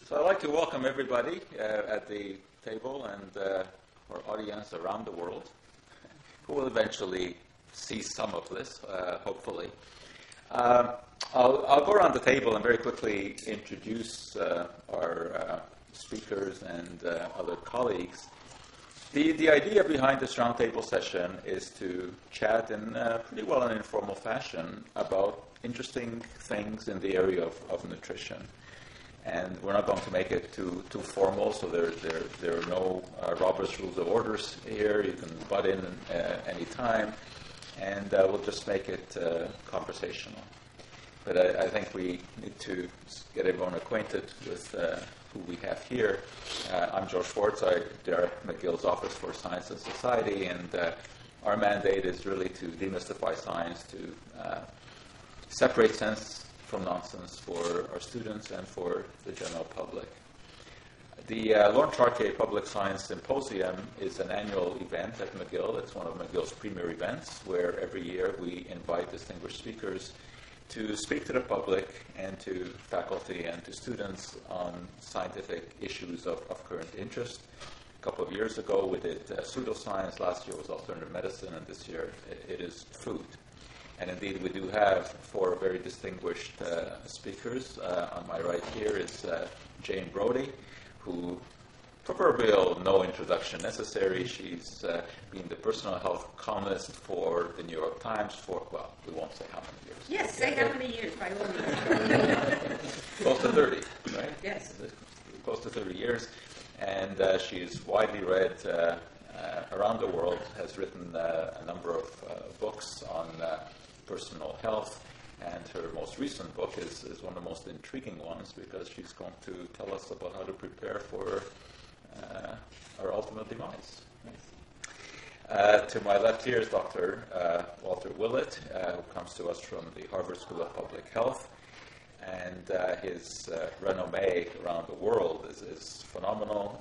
So I'd like to welcome everybody at the table and our audience around the world who will eventually see some of this, hopefully. I'll go around the table and very quickly introduce our speakers and other colleagues. The idea behind this roundtable session is to chat in pretty well an informal fashion about interesting things in the area of nutrition. And we're not going to make it too formal, so there are no Robert's Rules of Orders here. You can butt in any time, and we'll just make it conversational. But I think we need to get everyone acquainted with who we have here. I'm Joe Schwartz. I direct McGill's Office for Science and Society, and our mandate is really to demystify science, to separate sense from nonsense for our students and for the general public. The Lorne Chartier Public Science Symposium is an annual event at McGill. It's one of McGill's premier events where every year we invite distinguished speakers to speak to the public and to faculty and to students on scientific issues of current interest. A couple of years ago we did pseudoscience, last year was alternative medicine, and this year it is food. And indeed, we do have four very distinguished speakers. On my right here is Jane Brody, who proverbial no introduction necessary. She's been the personal health columnist for the New York Times for, well, we won't say how many years. Yes, say how many years, by all means. Close to 30, right? Yes. Close to 30 years. And she's widely read around the world, has written a number of books on personal health, and her most recent book is one of the most intriguing ones because she's going to tell us about how to prepare for our ultimate demise. To my left here is Dr. Walter Willett, who comes to us from the Harvard School of Public Health, and his resume around the world is phenomenal.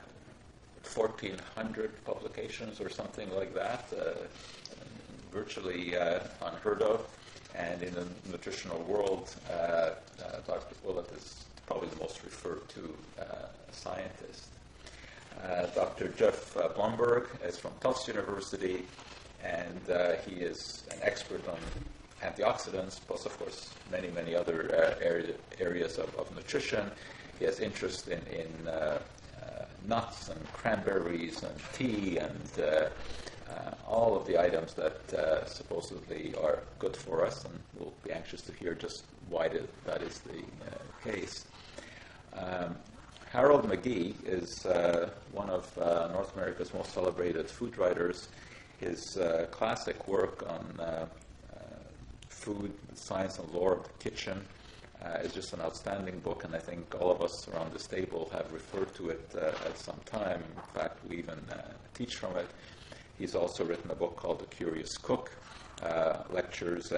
1,400 publications or something like that. Virtually unheard of, and in the nutritional world, Dr. Willett is probably the most referred to scientist. Dr. Jeff Blumberg is from Tufts University, and he is an expert on antioxidants, plus, of course, many other areas of nutrition. He has interest in nuts and cranberries and tea and all of the items that supposedly are good for us, and we'll be anxious to hear just why that is the case. Harold McGee is one of North America's most celebrated food writers. His classic work on food, science, and lore of the kitchen is just an outstanding book, and I think all of us around this table have referred to it at some time. In fact, we even teach from it. He's also written a book called The Curious Cook, lectures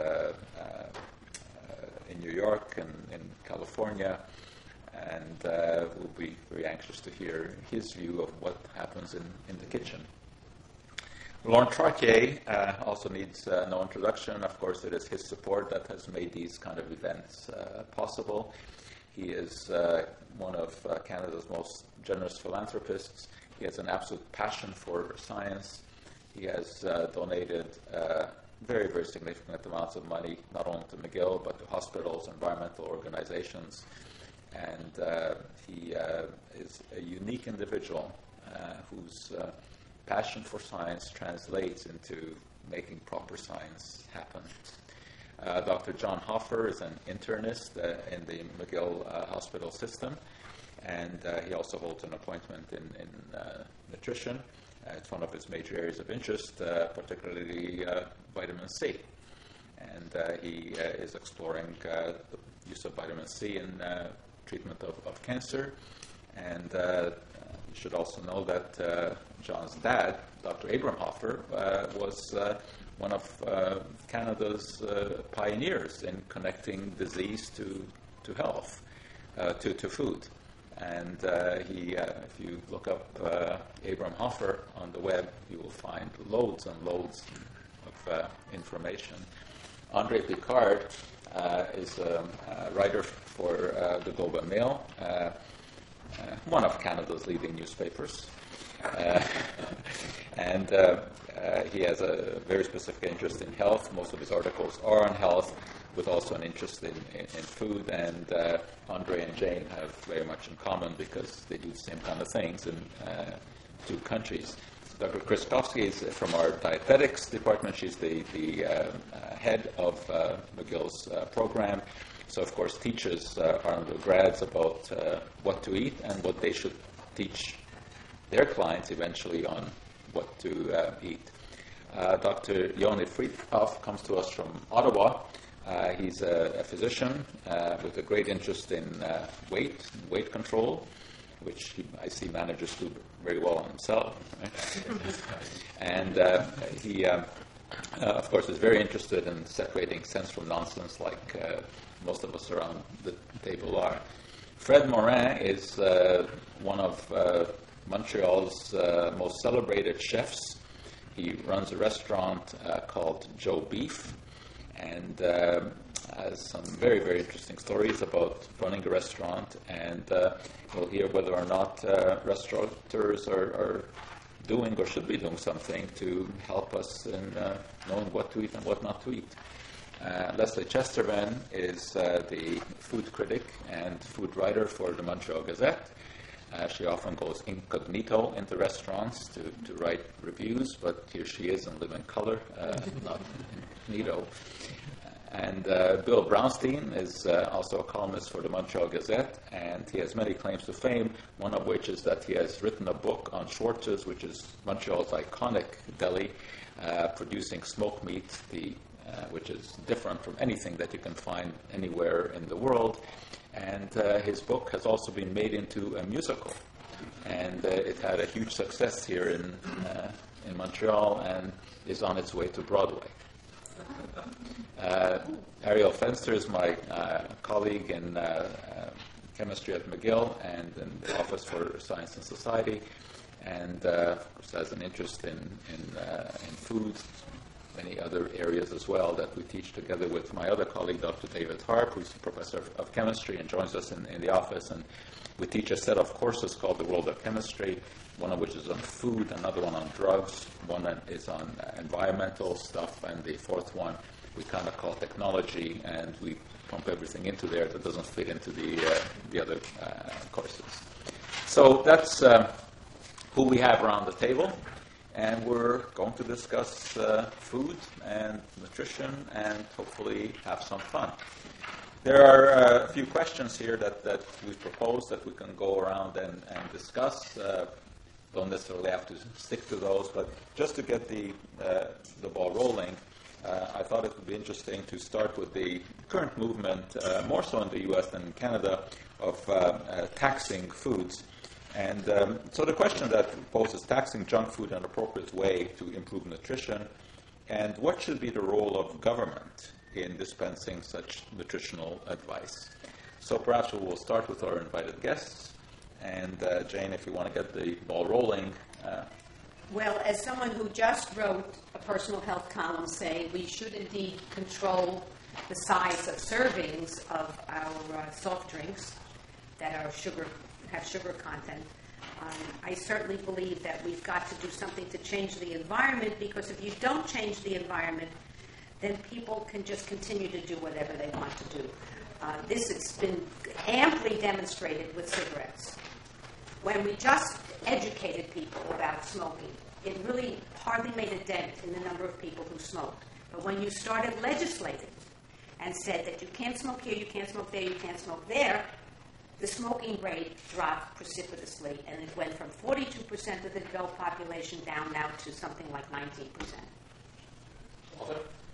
in New York and in California, and we'll be very anxious to hear his view of what happens in the kitchen. Lorne Chartier also needs no introduction. Of course, it is his support that has made these kind of events possible. He is one of Canada's most generous philanthropists. He has an absolute passion for science. He has donated very significant amounts of money, not only to McGill, but to hospitals, environmental organizations. And he is a unique individual whose passion for science translates into making proper science happen. Dr. John Hoffer is an internist in the McGill hospital system, and he also holds an appointment in nutrition. It's one of his major areas of interest, particularly vitamin C. And he is exploring the use of vitamin C in treatment of cancer. And you should also know that John's dad, Dr. Abram Hoffer, was one of Canada's pioneers in connecting disease to health, to food. And if you look up Abram Hoffer on the web, you will find loads and loads of information. André Picard is a writer for the Globe and Mail, one of Canada's leading newspapers. And he has a very specific interest in health. Most of his articles are on health, with also an interest in food. And Andre and Jane have very much in common because they do the same kind of things in two countries. Dr. Kriskowski is from our dietetics department. She's the head of McGill's program. So, of course, teaches our undergrads about what to eat and what they should teach their clients eventually on what to eat. Dr. Yoni Friedhoff comes to us from Ottawa. He's a physician with a great interest in weight control, which I see manages to do very well on himself. Right? And he, of course, is very interested in separating sense from nonsense, like most of us around the table are. Fred Morin is one of Montreal's most celebrated chefs. He runs a restaurant called Joe Beef, and has some very, very interesting stories about running a restaurant. And we'll hear whether or not restaurateurs are doing or should be doing something to help us in knowing what to eat and what not to eat. Leslie Chesterman is the food critic and food writer for the Montreal Gazette. She often goes incognito into restaurants to write reviews, but here she is in living color, not incognito. And Bill Brownstein is also a columnist for the Montreal Gazette, and he has many claims to fame, one of which is that he has written a book on Schwartz's, which is Montreal's iconic deli, producing smoked meat, which is different from anything that you can find anywhere in the world. And his book has also been made into a musical, and it had a huge success here in Montreal and is on its way to Broadway. Ariel Fenster is my colleague in chemistry at McGill and in the Office for Science and Society, and of course has an interest in food, many other areas as well that we teach together with my other colleague, Dr. David Harp, who's a professor of chemistry and joins us in the office. And we teach a set of courses called The World of Chemistry, one of which is on food, another one on drugs, one is on environmental stuff, and the fourth one we kind of call technology, and we pump everything into there that doesn't fit into the other courses. So that's who we have around the table. And we're going to discuss food and nutrition and hopefully have some fun. There are a few questions here that we've proposed that we can go around and discuss. Don't necessarily have to stick to those, but just to get the ball rolling, I thought it would be interesting to start with the current movement, more so in the U.S. than in Canada, of taxing foods. And so the question that poses taxing junk food in an appropriate way to improve nutrition, and what should be the role of government in dispensing such nutritional advice. So perhaps we will start with our invited guests. And Jane, if you want to get the ball rolling. Well, as someone who just wrote a personal health column saying we should indeed control the size of servings of our soft drinks that are have sugar content, I certainly believe that we've got to do something to change the environment, because if you don't change the environment, then people can just continue to do whatever they want to do. This has been amply demonstrated with cigarettes. When we just educated people about smoking, it really hardly made a dent in the number of people who smoked. But when you started legislating and said that you can't smoke here, you can't smoke there, you can't smoke there, the smoking rate dropped precipitously, and it went from 42% of the adult population down now to something like 19%. Walter?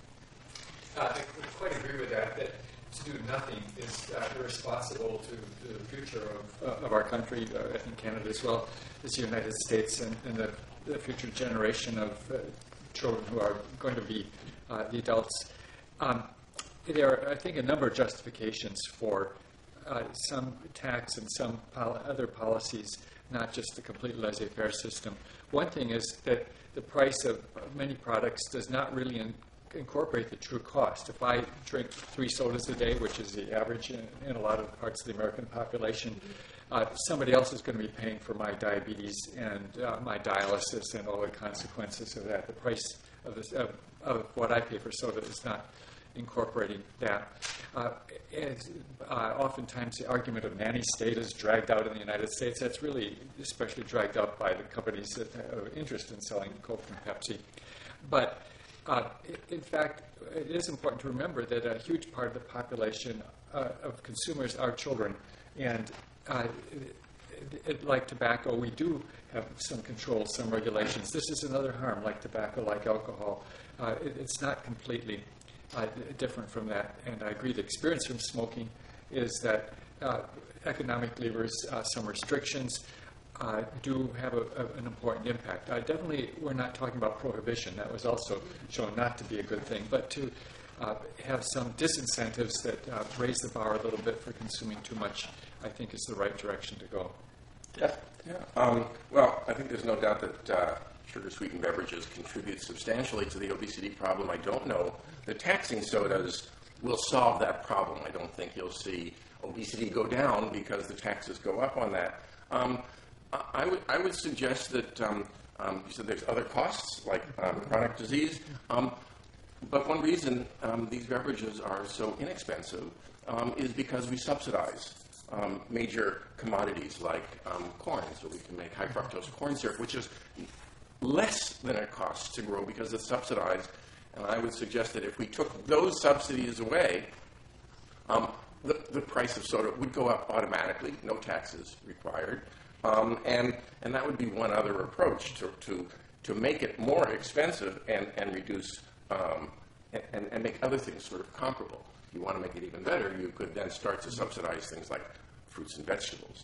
I quite agree with that to do nothing is irresponsible to the future of our country, I think Canada as well as the United States, and the future generation of children who are going to be the adults. There are, I think, a number of justifications for some tax and some other policies, not just the complete laissez-faire system. One thing is that the price of many products does not really incorporate the true cost. If I drink 3 sodas a day, which is the average in a lot of parts of the American population, somebody else is going to be paying for my diabetes and my dialysis and all the consequences of that. The price of what I pay for soda is not incorporating that. Oftentimes the argument of nanny state is dragged out in the United States. That's really especially dragged out by the companies that have interest in selling Coke and Pepsi. But in fact, it is important to remember that a huge part of the population of consumers are children. And like tobacco, we do have some controls, some regulations. This is another harm, like tobacco, like alcohol. It's not completely different from that. And I agree the experience from smoking is that economic levers, some restrictions, do have an important impact. Definitely, we're not talking about prohibition. That was also shown not to be a good thing. But to have some disincentives that raise the bar a little bit for consuming too much, I think is the right direction to go. Yeah. Well, I think there's no doubt that sugar-sweetened beverages contribute substantially to the obesity problem. I don't know that taxing sodas will solve that problem. I don't think you'll see obesity go down because the taxes go up on that. I would suggest that you said there's other costs like chronic disease, but one reason these beverages are so inexpensive is because we subsidize major commodities like corn, so we can make high fructose corn syrup, which is less than it costs to grow because it's subsidized. And I would suggest that if we took those subsidies away, the price of soda would go up automatically, no taxes required. And that would be one other approach to make it more expensive and reduce and make other things sort of comparable. If you want to make it even better, you could then start to subsidize things like fruits and vegetables.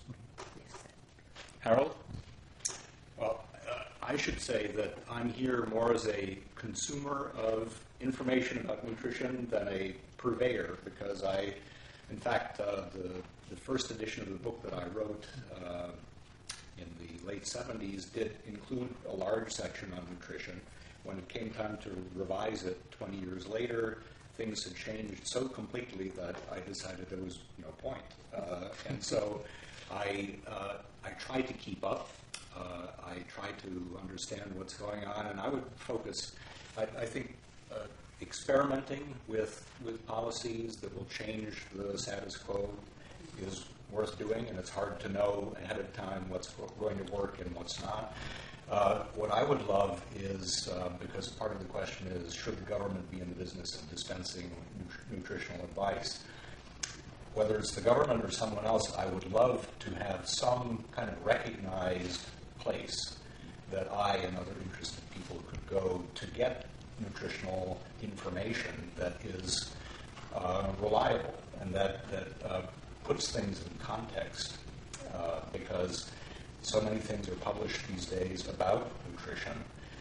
Harold? Well, I should say that I'm here more as a consumer of information about nutrition than a purveyor, because in fact, the first edition of the book that I wrote in the late 70s did include a large section on nutrition. When it came time to revise it 20 years later, things had changed so completely that I decided there was no point. And so I tried to keep up. I tried to understand what's going on, and I would focus, I think, experimenting with policies that will change the status quo is worth doing, and it's hard to know ahead of time what's going to work and what's not. What I would love is, because part of the question is, should the government be in the business of dispensing nutritional advice? Whether it's the government or someone else, I would love to have some kind of recognized place that I and other interested people could go to get nutritional information that is reliable and that puts things in context, because so many things are published these days about nutrition.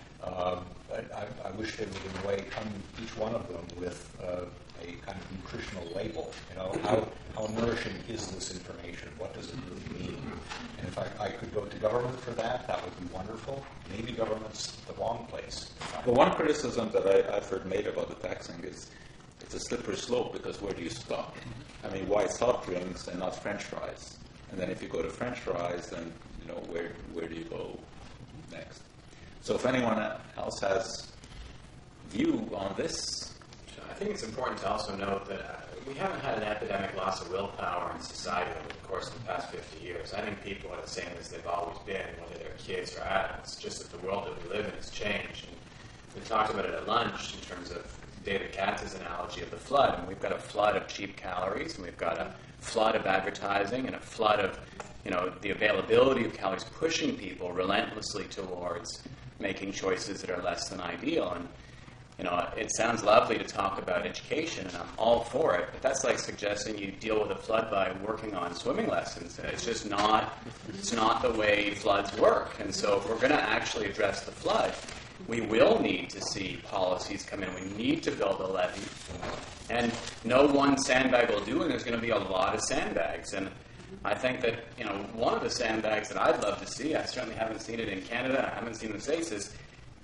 I wish they would, in a way, come each one of them with a kind of nutritional label. You know, how nourishing is this information? What does it really mean? And if I could go to government for that, that would be wonderful. Maybe government's the wrong place. The one criticism that I've heard made about the taxing is it's a slippery slope, because where do you stop? I mean, why soft drinks and not French fries? And then if you go to French fries, then where do you go next? So if anyone else has view on this. I think it's important to also note that we haven't had an epidemic loss of willpower in society over the course of the past 50 years. I think people are the same as they've always been, whether they're kids or adults. Just that the world that we live in has changed. And we talked about it at lunch in terms of David Katz's analogy of the flood. And we've got a flood of cheap calories, and we've got a flood of advertising, and a flood of the availability of calories pushing people relentlessly towards making choices that are less than ideal. And it sounds lovely to talk about education, and I'm all for it, but that's like suggesting you deal with a flood by working on swimming lessons. It's just not the way floods work. And so if we're going to actually address the flood, we will need to see policies come in. We need to build a levee. And no one sandbag will do, and there's going to be a lot of sandbags. And I think that, one of the sandbags that I'd love to see, I certainly haven't seen it in Canada, I haven't seen it in the States, is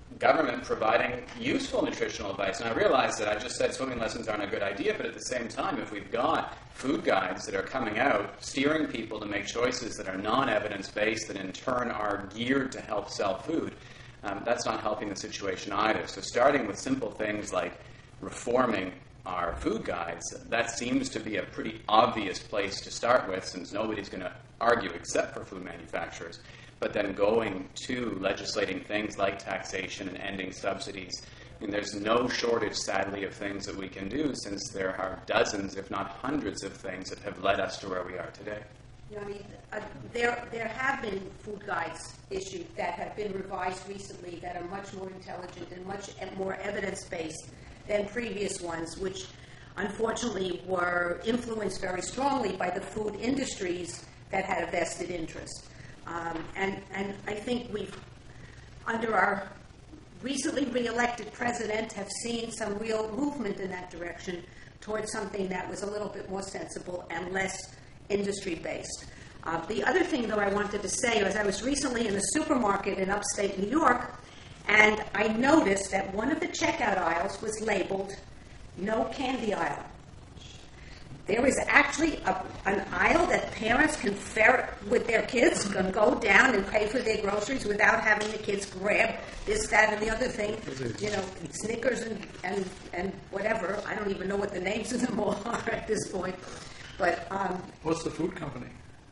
government providing useful nutritional advice. And I realize that I just said swimming lessons aren't a good idea, but at the same time, if we've got food guides that are coming out, steering people to make choices that are non-evidence-based, that in turn are geared to help sell food, that's not helping the situation either. So starting with simple things like reforming our food guides, that seems to be a pretty obvious place to start with, since nobody's going to argue except for food manufacturers. But then going to legislating things like taxation and ending subsidies, I mean, there's no shortage, sadly, of things that we can do, since there are dozens, if not hundreds, of things that have led us to where we are today. Yeah, I mean, there have been food guides issued that have been revised recently that are much more intelligent and much more evidence-based than previous ones, which unfortunately were influenced very strongly by the food industries that had a vested interest. And I think we've, under our recently re-elected president, have seen some real movement in that direction towards something that was a little bit more sensible and less industry-based. The other thing, though, I wanted to say was I was recently in a supermarket in upstate New York, and I noticed that one of the checkout aisles was labeled "No Candy Aisle." There is actually an aisle that parents can ferret with their kids, can go down and pay for their groceries without having the kids grab this, that, and the other thing. You know, Snickers and whatever. I don't even know what the names of them all are at this point. But What's the food company?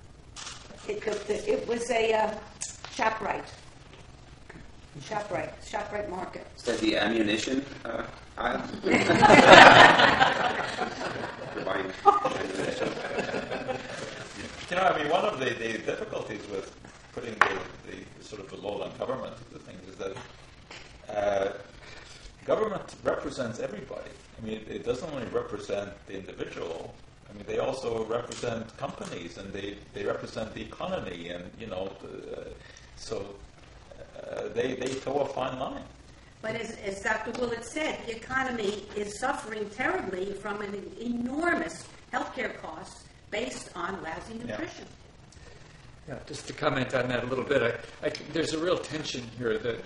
it was a ShopRite. ShopRite Market. Is that the ammunition aisle? Buying ammunition. You know, I mean, one of the difficulties with putting the sort of the load on government of the things is that government represents everybody. I mean, it doesn't only represent the individual. I mean, they also represent companies, and they represent the economy, and, you know, they toe a fine line. But as Dr. Willett said, the economy is suffering terribly from an enormous healthcare costs based on lousy nutrition. Yeah, just to comment on that a little bit, there's a real tension here that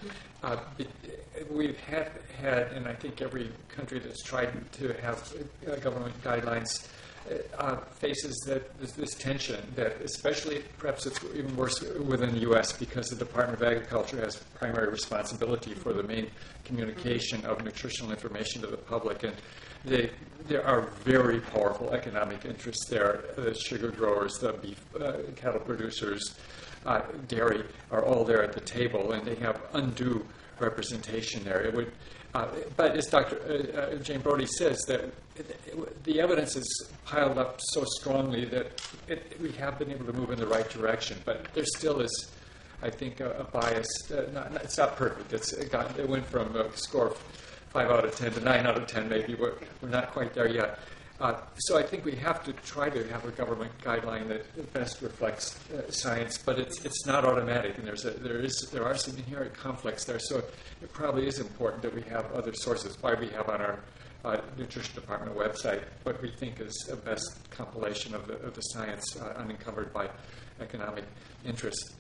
we've had, and I think every country that's tried to have government guidelines faces this tension that, especially perhaps it's even worse within the U.S. because the Department of Agriculture has primary responsibility for the main communication of nutritional information to the public, and there are very powerful economic interests there. The sugar growers, the beef cattle producers, dairy are all there at the table, and they have undue representation there. It would, but as Dr. Jane Brody says, that the evidence is piled up so strongly that we have been able to move in the right direction. But there still is, I think, a bias. It's not perfect. It went from a score of 5 out of 10 to 9 out of 10, maybe. We're not quite there yet. So I think we have to try to have a government guideline that best reflects science, but it's not automatic, and there are some inherent conflicts there. So it probably is important that we have other sources. Why we have on our Nutrition Department website what we think is the best compilation of the science unencumbered by economic interest.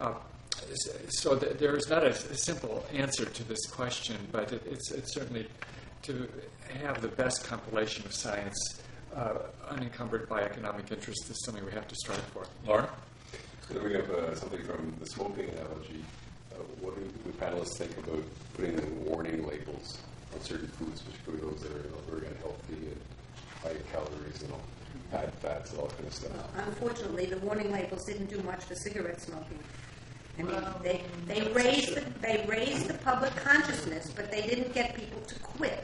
So there is not a simple answer to this question, but it's certainly to have the best compilation of science unencumbered by economic interest is something we have to strive for. Lauren? I was going to bring up something from the smoking analogy. What do the panelists think about putting warning labels on certain foods, particularly those that are very unhealthy and high in calories and all, bad fats and all kind of stuff? Unfortunately, the warning labels didn't do much for cigarette smoking. I mean, they raised the public consciousness, but they didn't get people to quit.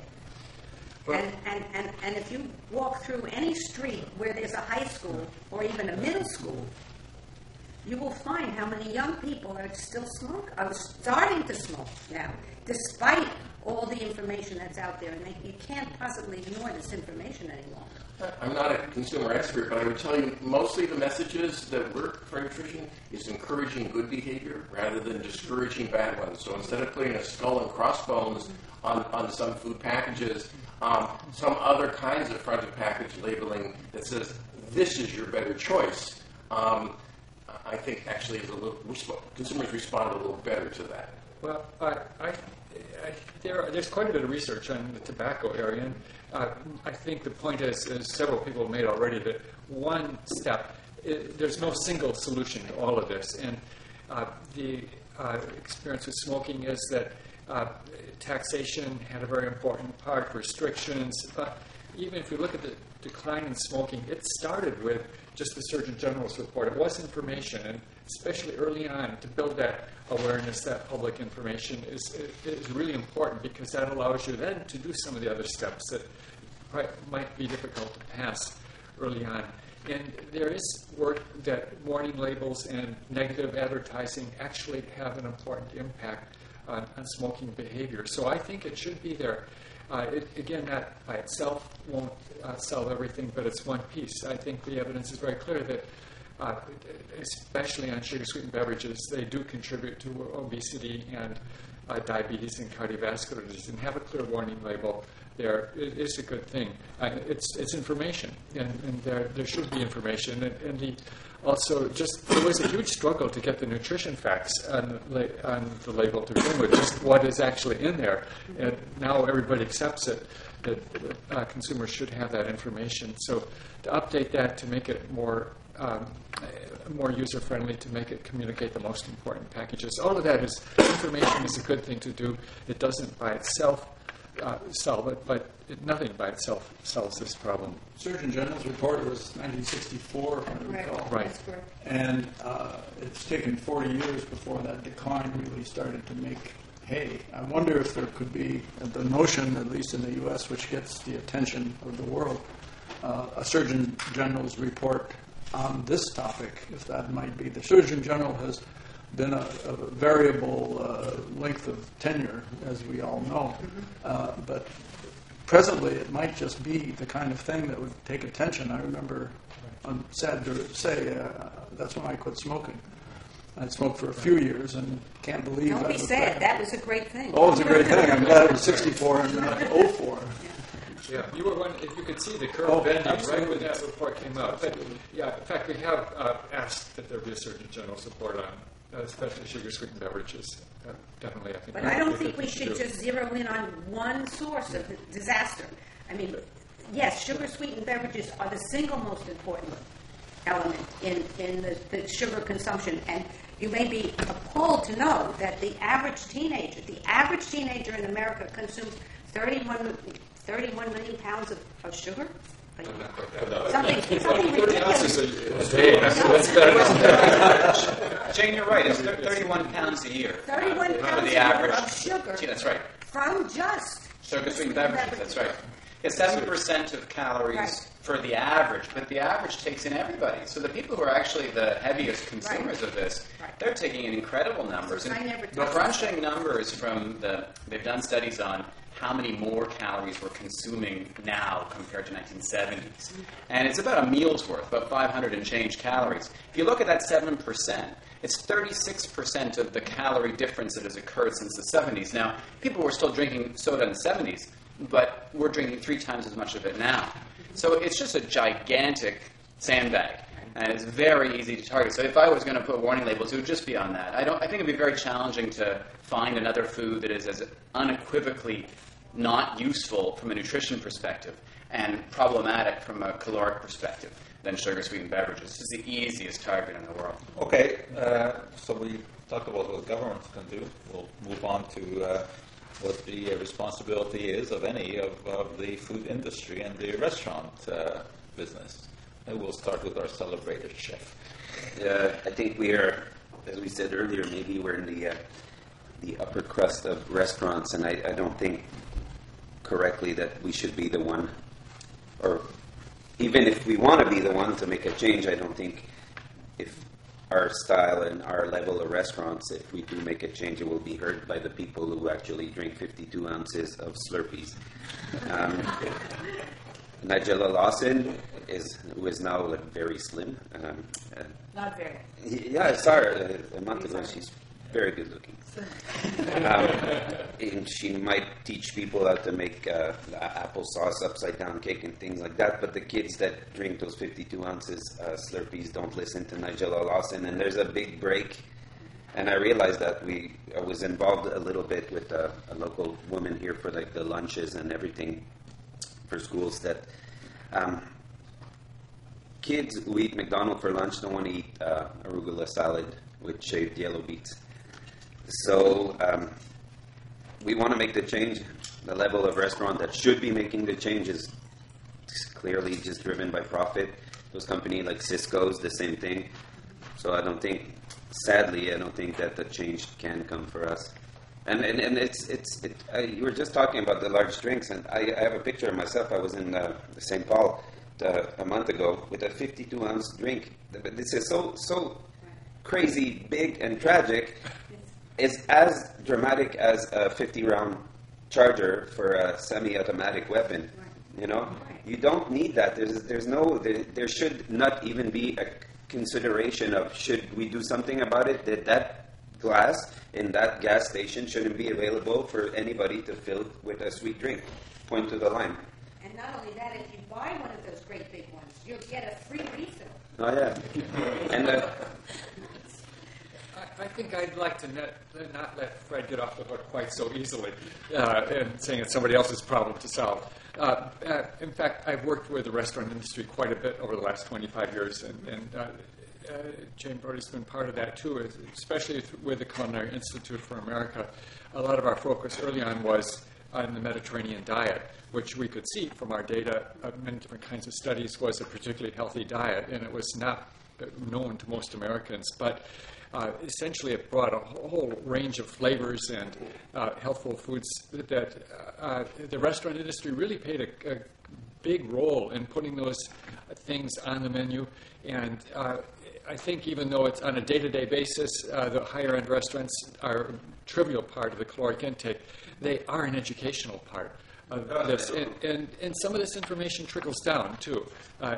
And if you walk through any street where there's a high school or even a middle school, you will find how many young people are starting to smoke now, despite all the information that's out there. And you can't possibly ignore this information any longer. I'm not a consumer expert, but I would tell you mostly the messages that work for nutrition is encouraging good behavior rather than discouraging bad ones. So instead of putting a skull and crossbones on some food packages, some other kinds of front of package labeling that says, this is your better choice, I think actually is consumers respond a little better to that. Well, there's quite a bit of research on the tobacco area, and I think the point is, as several people have made already, that one step, there's no single solution to all of this. And the experience with smoking is that taxation had a very important part, restrictions. Even if you look at the decline in smoking, it started with just the Surgeon General's report. It was information, and especially early on, to build that awareness, that public information is really important, because that allows you then to do some of the other steps that might be difficult to pass early on. And there is work that warning labels and negative advertising actually have an important impact on smoking behavior. So I think it should be there. Again, that by itself won't solve everything, but it's one piece. I think the evidence is very clear that, especially on sugar-sweetened beverages, they do contribute to obesity and diabetes and cardiovascular disease. And have a clear warning label there is a good thing. It's information, and there should be information. And also, there was a huge struggle to get the nutrition facts on the label to begin with, just what is actually in there. And now everybody accepts it, that consumers should have that information. So to update that, to make it more user-friendly, to make it communicate the most important packages, all of that is, information is a good thing to do. It doesn't by itself solve it, but nothing by itself solves this problem. Surgeon General's report was 1964, if I recall. Right. And it's taken 40 years before that decline really started to make hay. I wonder if there could be the notion, at least in the U.S., which gets the attention of the world, a Surgeon General's report on this topic, if that might be. The Surgeon General has been a variable length of tenure, as we all know. But presently, it might just be the kind of thing that would take attention. I remember, I'm sad to say, that's when I quit smoking. I smoked for a few years and can't believe that. Don't be sad. That was a great thing. Oh, it was a great thing. I'm glad it was 64 and not 04. Yeah, you were one. If you could see the curve bending right when that report came out. But, yeah, in fact, we have asked that there be a Surgeon General's report on, especially sugar-sweetened beverages. Definitely, I think. But I don't think we should just zero in on one source of the disaster. I mean, yes, sugar-sweetened beverages are the single most important element in the sugar consumption, and you may be appalled to know that the average teenager in America consumes 31 million pounds of sugar. Something ridiculous. Jane, you're right. It's 31 pounds a year. 31 pounds the average of sugar. Yeah, that's right. From just Sugar-sweetened beverages. That's right. Yeah, 7% of calories for the average, but the average takes in everybody. So the people who are actually the heaviest consumers of this, they're taking in incredible numbers. And crunching numbers from they've done studies on how many more calories we're consuming now compared to 1970s. And it's about a meal's worth, about 500 and change calories. If you look at that 7%, it's 36% of the calorie difference that has occurred since the 70s. Now, people were still drinking soda in the 70s, but we're drinking 3 times as much of it now. So it's just a gigantic sandbag, and it's very easy to target. So if I was going to put warning labels, it would just be on that. I think it would be very challenging to find another food that is as unequivocally not useful from a nutrition perspective and problematic from a caloric perspective than sugar-sweetened beverages. This is the easiest target in the world. Okay, so we talked about what governments can do. We'll move on to what the responsibility is of any of the food industry and the restaurant business. And we'll start with our celebrated chef. I think we are, as we said earlier, maybe we're in the upper crust of restaurants, and I don't think correctly that we should be the one, or even if we want to be the one to make a change, I don't think if our style and our level of restaurants, if we do make a change, it will be heard by the people who actually drink 52 ounces of Slurpees. Nigella Lawson, who is now very slim. Not very. Yeah, I saw her a month ago. She's very good looking. And she might teach people how to make applesauce upside down cake and things like that. But the kids that drink those 52 ounces Slurpees don't listen to Nigella Lawson. And there's a big break And I realized that I was involved a little bit with a local woman here for like the lunches and everything for schools, that kids who eat McDonald's for lunch don't want to eat arugula salad with shaved yellow beets. So we want to make the change. The level of restaurant that should be making the change is clearly just driven by profit. Those companies like Cisco's, the same thing. So sadly, I don't think that the change can come for us. And you were just talking about the large drinks, and I have a picture of myself. I was in St. Paul a month ago with a 52-ounce drink. This is so crazy, big, and tragic. It's as dramatic as a 50-round charger for a semi-automatic weapon. You know, you don't need that. There should not even be a consideration of should we do something about it. That glass in that gas station shouldn't be available for anybody to fill with a sweet drink. Point to the line. And not only that, if you buy one of those great big ones, you'll get a free refill. Oh yeah, and I think I'd like to not let Fred get off the hook quite so easily and saying it's somebody else's problem to solve. In fact, I've worked with the restaurant industry quite a bit over the last 25 years, and Jane Brody's been part of that too, especially with the Culinary Institute for America. A lot of our focus early on was on the Mediterranean diet, which we could see from our data of many different kinds of studies was a particularly healthy diet, and it was not known to most Americans. But essentially, it brought a whole range of flavors and healthful foods that the restaurant industry really played a big role in putting those things on the menu. And I think even though it's on a day-to-day basis, the higher-end restaurants are a trivial part of the caloric intake, they are an educational part of this. And some of this information trickles down, too.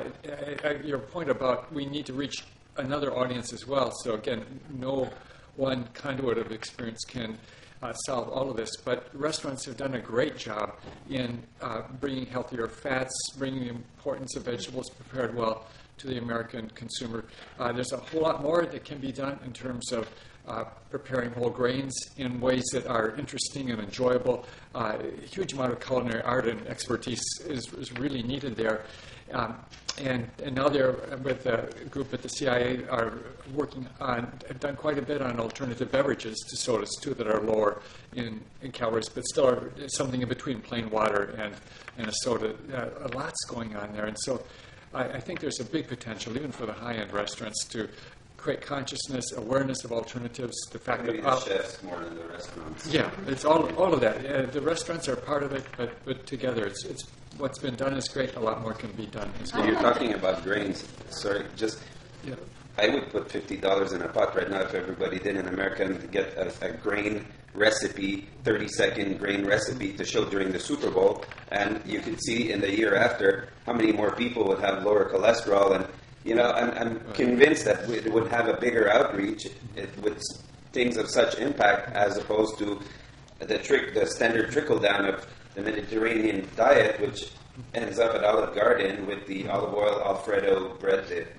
Your point about we need to reach another audience as well. So again, no one conduit of experience can solve all of this, but restaurants have done a great job in bringing healthier fats, bringing the importance of vegetables prepared well to the American consumer. There's a whole lot more that can be done in terms of preparing whole grains in ways that are interesting and enjoyable. A huge amount of culinary art and expertise is really needed there. And now they're with a group at the CIA are have done quite a bit on alternative beverages to sodas too that are lower in calories, but still are something in between plain water and a soda. A lot's going on there, and so I think there's a big potential even for the high-end restaurants to create consciousness, awareness of alternatives. The fact maybe that the chefs more than the restaurants. Yeah, it's all of that. The restaurants are part of it, but together, it's what's been done is great. A lot more can be done as well. You're talking about grains. Sorry, Yeah. I would put $50 in a pot right now if everybody did in America and get a grain recipe, 30-second grain recipe to show during the Super Bowl, and you could see in the year after how many more people would have lower cholesterol. And I'm convinced that it would have a bigger outreach with things of such impact as opposed to the standard trickle down of the Mediterranean diet, which ends up at Olive Garden with the olive oil Alfredo bread dip,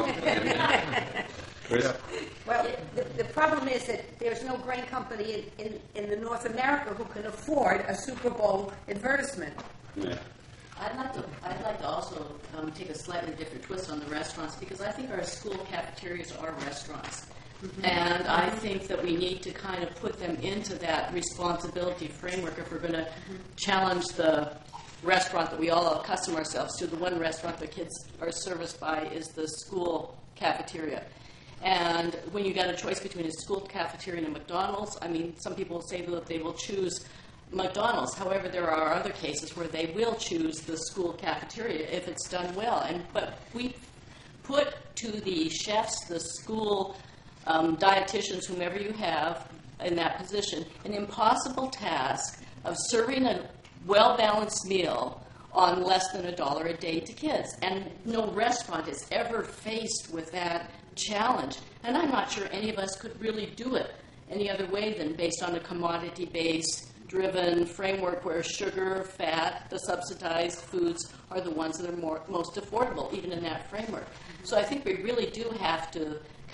Well, the problem is that there's no grain company in the North America who can afford a Super Bowl advertisement. Yeah. I'd like to also take a slightly different twist on the restaurants, because I think our school cafeterias are restaurants. Mm-hmm. And I think that we need to kind of put them into that responsibility framework if we're going to challenge the restaurant that we all accustom ourselves to. The one restaurant the kids are serviced by is the school cafeteria. And when you got a choice between a school cafeteria and a McDonald's, I mean, some people say that they will choose McDonald's. However, there are other cases where they will choose the school cafeteria if it's done well. But we put to the chefs, the school dietitians, whomever you have in that position, an impossible task of serving a well-balanced meal on less than $1 a day to kids. And no restaurant is ever faced with that challenge. And I'm not sure any of us could really do it any other way than based on a commodity-based driven framework where sugar, fat, the subsidized foods are the ones that are most affordable, even in that framework. So I think we really do have to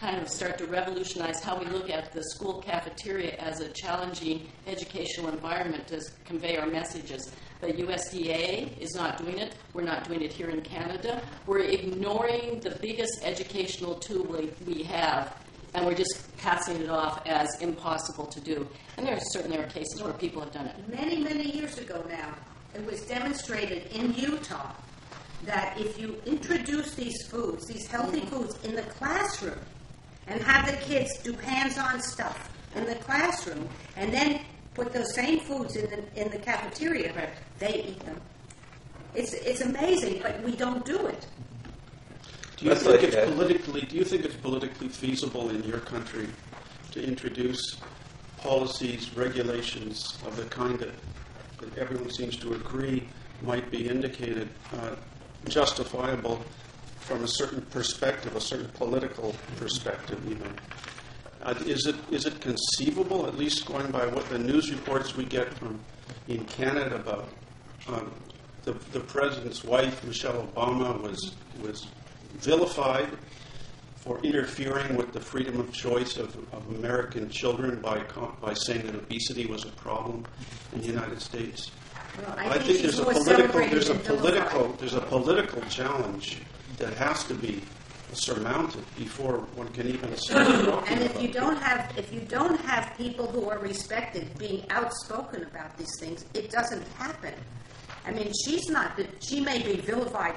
kind of start to revolutionize how we look at the school cafeteria as a challenging educational environment to convey our messages. The USDA is not doing it. We're not doing it here in Canada. We're ignoring the biggest educational tool we have, and we're just passing it off as impossible to do. And there certainly are cases where people have done it. Many, many years ago now, it was demonstrated in Utah that if you introduce these foods, these healthy foods, in the classroom and have the kids do hands-on stuff in the classroom and then put those same foods in the cafeteria, they eat them. It's amazing, but we don't do it. Do you think it's politically feasible in your country to introduce policies, regulations of the kind that everyone seems to agree might be indicated, justifiable from a certain perspective, a certain political perspective even? Is it conceivable, at least going by what the news reports we get from in Canada about the president's wife, Michelle Obama, was vilified for interfering with the freedom of choice of American children by saying that obesity was a problem in the United States? Well, I think there's a political challenge that has to be surmounted before one can even start talking and about it. if you don't have people who are respected being outspoken about these things, it doesn't happen. I mean, she may be vilified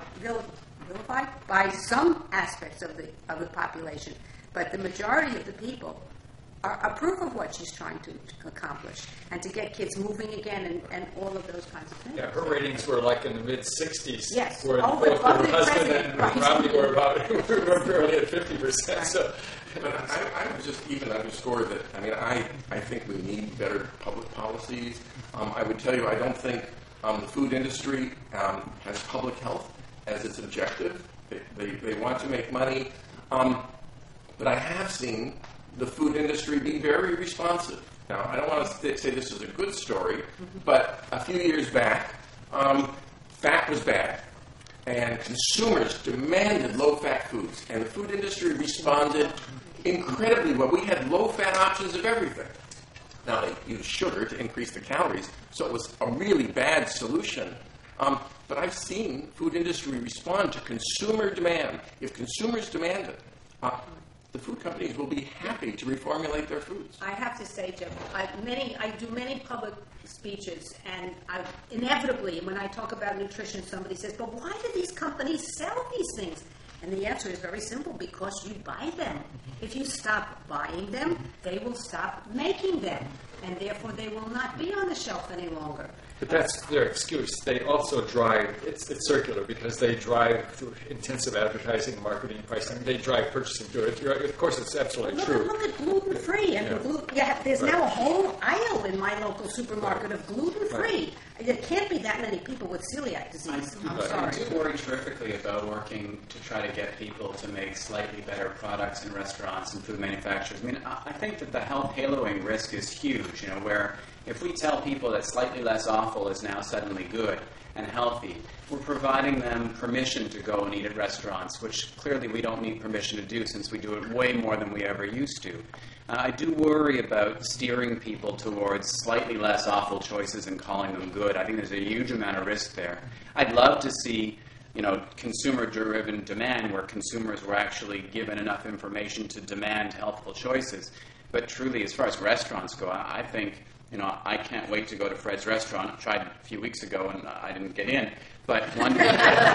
by some aspects of the population, but the majority of the people approve of what she's trying to accomplish and to get kids moving again and all of those kinds of things. Yeah, her ratings were like in the mid-60s. Yes. Where Oh, both but her husband and right. Romney were barely at 50%. Right. So, But I would just even underscore that, I think we need better public policies. I would tell you, I don't think the food industry has public health as its objective. They want to make money. But I have seen the food industry be very responsive. Now, I don't want to say this is a good story, but a few years back, fat was bad. And consumers demanded low-fat foods. And the food industry responded incredibly well. We had low-fat options of everything. Now, they used sugar to increase the calories, so it was a really bad solution. But I've seen food industry respond to consumer demand. If consumers demand it, the food companies will be happy to reformulate their foods. I have to say, Jim, I do many public speeches, and inevitably, when I talk about nutrition, somebody says, but why do these companies sell these things? And the answer is very simple, because you buy them. If you stop buying them, they will stop making them, and therefore they will not be on the shelf any longer. but that's their excuse. They also drive, it's circular, because they drive through intensive advertising, marketing, pricing. They drive purchasing through it. Of course, it's absolutely true. Look at gluten-free. And there's now a whole aisle in my local supermarket of gluten-free. There can't be that many people with celiac disease. I'm sorry. I do worry terrifically about working to try to get people to make slightly better products in restaurants and food manufacturers. I mean, I think that the health haloing risk is huge, where if we tell people that slightly less awful is now suddenly good and healthy, we're providing them permission to go and eat at restaurants, which clearly we don't need permission to do since we do it way more than we ever used to. I do worry about steering people towards slightly less awful choices and calling them good. I think there's a huge amount of risk there. I'd love to see, consumer-driven demand where consumers were actually given enough information to demand healthful choices. But truly, as far as restaurants go, I think, I can't wait to go to Fred's restaurant. I tried a few weeks ago and I didn't get in. But one day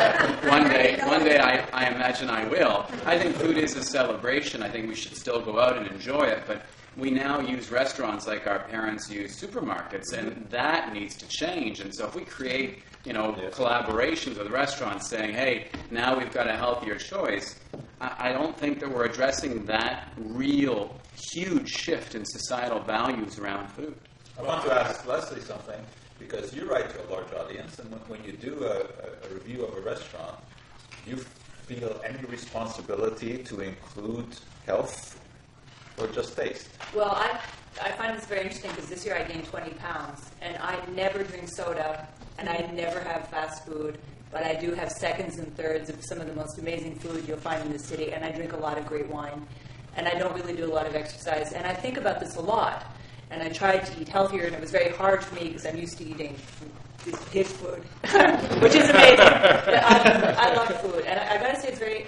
I imagine I will. I think food is a celebration. I think we should still go out and enjoy it. But we now use restaurants like our parents use supermarkets, and that needs to change. And so if we create, collaborations with restaurants saying, hey, now we've got a healthier choice, I don't think that we're addressing that real huge shift in societal values around food. I want to ask Leslie something, because you write to a large audience, and when you do a review of a restaurant, do you feel any responsibility to include health or just taste? Well, I find this very interesting because this year I gained 20 pounds, and I never drink soda, and I never have fast food, but I do have seconds and thirds of some of the most amazing food you'll find in the city, and I drink a lot of great wine. and I don't really do a lot of exercise. And I think about this a lot. And I tried to eat healthier, and it was very hard for me because I'm used to eating this pig food, which is amazing. I love food, and I got to say it's very.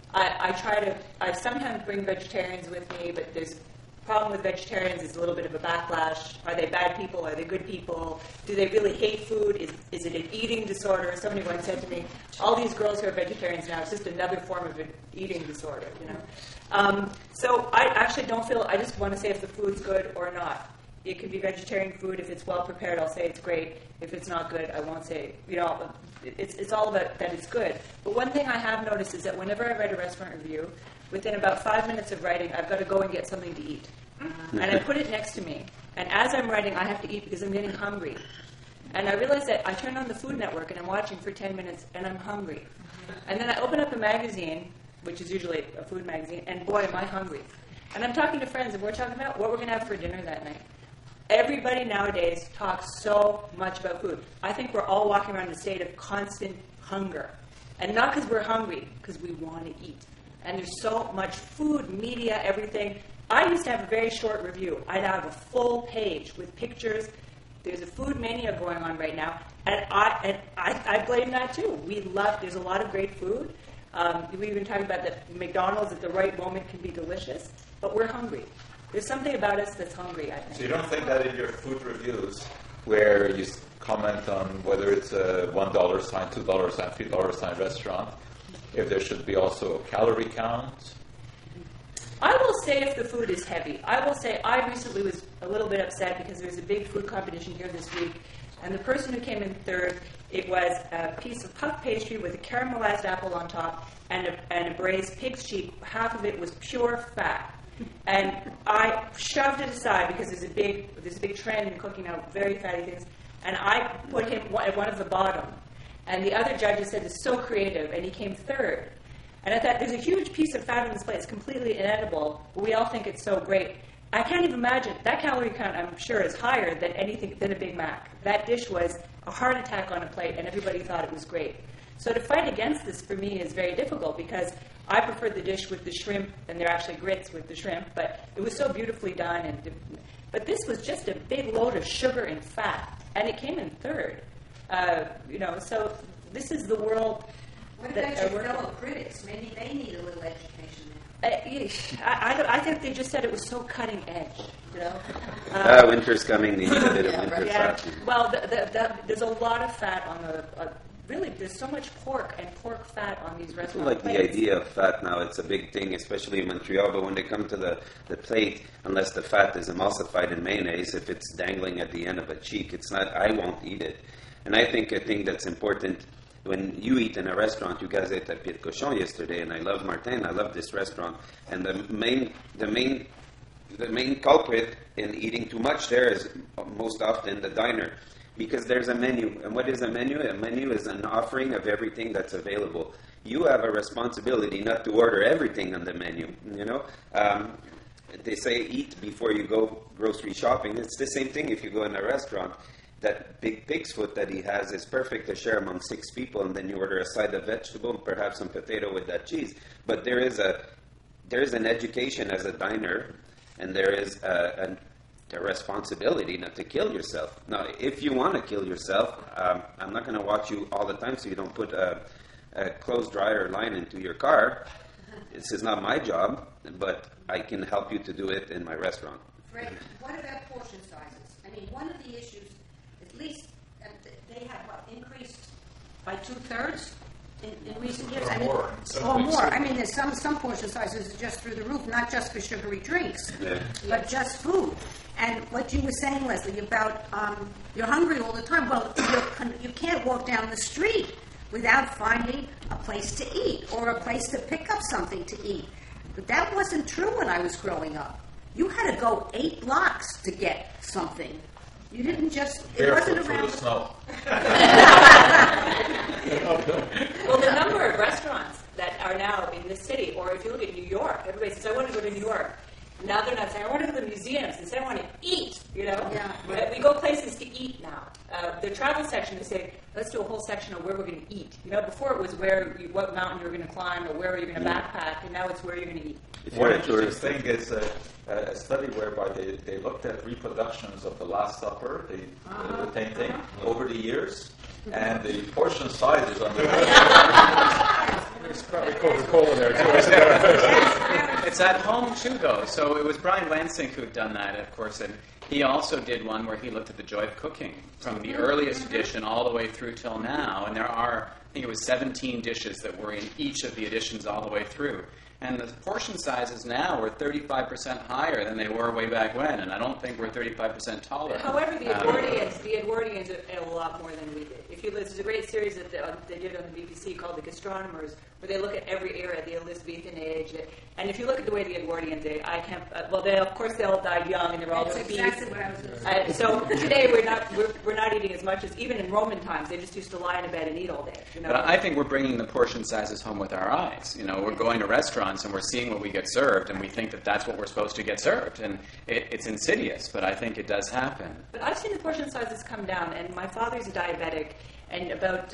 I sometimes bring vegetarians with me, but there's a problem with vegetarians is a little bit of a backlash. Are they bad people? Are they good people? Do they really hate food? Is it an eating disorder? Somebody once said to me, all these girls who are vegetarians now, it's just another form of an eating disorder, you know? So I actually don't feel, I just want to say if the food's good or not. It could be vegetarian food. If it's well prepared, I'll say it's great. If it's not good, I won't say, you know, it's all about that it's good. But one thing I have noticed is that whenever I write a restaurant review, within about 5 minutes of writing, I've got to go and get something to eat. And I put it next to me. And as I'm writing, I have to eat because I'm getting hungry. And I realize that I turn on the Food Network and I'm watching for 10 minutes and I'm hungry. And then I open up a magazine, which is usually a food magazine, and boy, am I hungry. And I'm talking to friends and we're talking about what we're going to have for dinner that night. Everybody nowadays talks so much about food. I think we're all walking around in a state of constant hunger. And not because we're hungry, because we want to eat. And there's so much food, media, everything. I used to have a very short review. I'd have a full page with pictures. There's a food mania going on right now. And I blame that too. There's a lot of great food. We've been talking about that McDonald's at the right moment can be delicious. But we're hungry. There's something about us that's hungry, I think. So you don't think that in your food reviews, where you comment on whether it's a $1 sign, $2 sign, $3 sign restaurant, if there should be also a calorie count? I will say if the food is heavy. I will say I recently was a little bit upset because there was a big food competition here this week, and the person who came in third, it was a piece of puff pastry with a caramelized apple on top and a braised pig's cheek. Half of it was pure fat. And I shoved it aside because there's a big trend in cooking now, very fatty things. And I put him at one of the bottom. And the other judges said, it's so creative, and he came third. And I thought, there's a huge piece of fat on this plate. It's completely inedible, but we all think it's so great. I can't even imagine. That calorie count, I'm sure, is higher than a Big Mac. That dish was a heart attack on a plate, and everybody thought it was great. So to fight against this, for me, is very difficult because I prefer the dish with the shrimp, and they're actually grits with the shrimp, but it was so beautifully done. But this was just a big load of sugar and fat, and it came in third. So this is the world. What about your fellow critics? Maybe they need a little education there. I think they just said it was so cutting edge. You know. Winter's coming. They need a bit of winter fat. Well, there's a lot of fat on the. Really, there's so much pork and pork fat on these restaurants. I like the idea of fat now. It's a big thing, especially in Montreal. But when they come to the plate, unless the fat is emulsified in mayonnaise, if it's dangling at the end of a cheek, it's not. I won't eat it. And I think a thing that's important when you eat in a restaurant. You guys ate at Pied Cochon yesterday, and I love Martin. I love this restaurant. And the main culprit in eating too much there is most often the diner. Because there's a menu. And what is a menu? A menu is an offering of everything that's available. You have a responsibility not to order everything on the menu, you know. They say eat before you go grocery shopping. It's the same thing if you go in a restaurant. That big pig's foot that he has is perfect to share among 6 people, and then you order a side of vegetable and perhaps some potato with that cheese. But there is an education as a diner, and there is the responsibility not to kill yourself. Now, if you want to kill yourself, I'm not going to watch you all the time so you don't put a clothes dryer line into your car. This is not my job, but I can help you to do it in my restaurant. Fred, what about portion sizes? I mean, one of the issues, at least they have increased by 2/3 in recent years. Or more. I mean, there's some portion sizes are just through the roof, not just for sugary drinks, but just food. And what you were saying, Leslie, about you're hungry all the time. Well, you can't walk down the street without finding a place to eat or a place to pick up something to eat. But that wasn't true when I was growing up. You had to go 8 blocks to get something. You didn't just... It wasn't around... the snow. Well, the number of restaurants that are now in this city, or if you look at New York, everybody says, I want to go to New York. Now they're not saying, I want to go to the museums. They say, I want to eat, you know. Yeah. But we go places to eat now. The travel section, they say, let's do a whole section of where we're going to eat. You know, before it was what mountain you're going to climb or where you're going to backpack, and now it's where you're going to eat. One interesting thing is a study whereby they looked at reproductions of the Last Supper, the painting, over the years, and the portion sizes on the There's probably Coca-Cola there, too, isn't there? It's at home, too, though. So it was Brian Lansing who'd done that, of course, and he also did one where he looked at the joy of cooking from the earliest edition all the way through till now, and there are, I think it was 17 dishes that were in each of the editions all the way through. And the portion sizes now are 35% higher than they were way back when, and I don't think we're 35% taller. However, the Edwardians ate a lot more than we did. There's a great series that they did on the BBC called The Gastronomers, where they look at every era, the Elizabethan age. And if you look at the way the Edwardians ate, I can't. Of course, they all died young, and they're all That's obese. exactly what I was going to say. So today we're not eating as much as even in Roman times. They just used to lie in a bed and eat all day. You know? But I think we're bringing the portion sizes home with our eyes. You know, we're going to restaurants and we're seeing what we get served, and we think that that's what we're supposed to get served. And it's insidious, but I think it does happen. But I've seen the portion sizes come down, and my father's a diabetic, and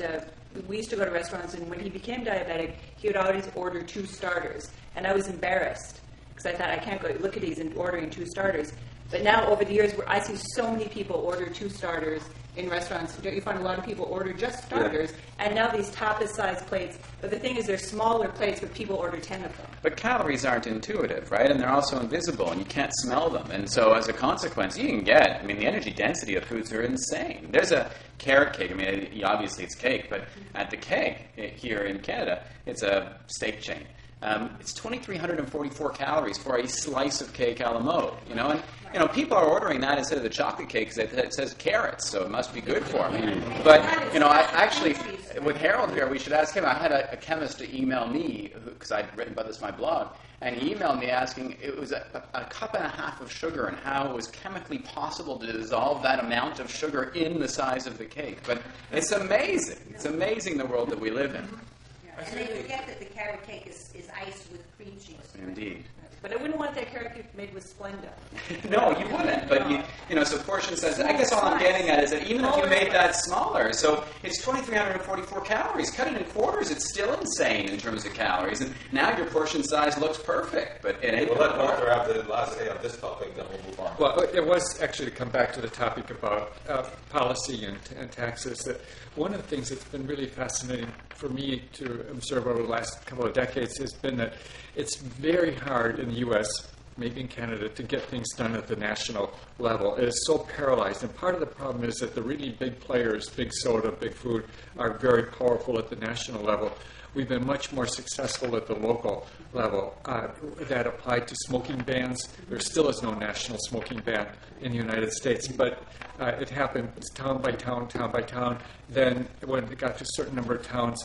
we used to go to restaurants, and when he became diabetic, he would always order 2 starters, and I was embarrassed, because I thought, I can't go look at these and ordering 2 starters. But now, over the years, I see so many people order 2 starters in restaurants. Don't you find a lot of people order just starters? Yeah. And now these tapas-sized plates, but the thing is they're smaller plates, but people order 10 of them. But calories aren't intuitive, right? And they're also invisible, and you can't smell them. And so as a consequence, you can get, the energy density of foods are insane. There's a carrot cake. Obviously it's cake, but at the Keg here in Canada, it's a steak chain. It's 2,344 calories for a slice of cake a la mode, and people are ordering that instead of the chocolate cake because it says carrots, so it must be good for me. But I actually, with Harold here, we should ask him. I had a chemist to email me because I'd written about this in my blog, and he emailed me asking it was a cup and a half of sugar and how it was chemically possible to dissolve that amount of sugar in the size of the cake. But it's amazing. It's amazing the world that we live in. And they forget that the carrot cake is iced with cream cheese. Indeed. But I wouldn't want that carrot cake made with Splenda. No, you wouldn't. But so portion size. I guess all I'm getting at is that even if you made that smaller, so it's 2,344 calories. Cut it in quarters, it's still insane in terms of calories. And now your portion size looks perfect, but it ain't. We'll let Walter have the last say on this topic, then we'll move on. Well, it was actually to come back to the topic about policy and taxes. That one of the things that's been really fascinating for me to observe over the last couple of decades has been that it's very hard in the U.S., maybe in Canada, to get things done at the national level. It is so paralyzed. And part of the problem is that the really big players, big soda, big food, are very powerful at the national level. We've been much more successful at the local level. That applied to smoking bans. There still is no national smoking ban in the United States, but it happened town by town, town by town. Then when it got to a certain number of towns,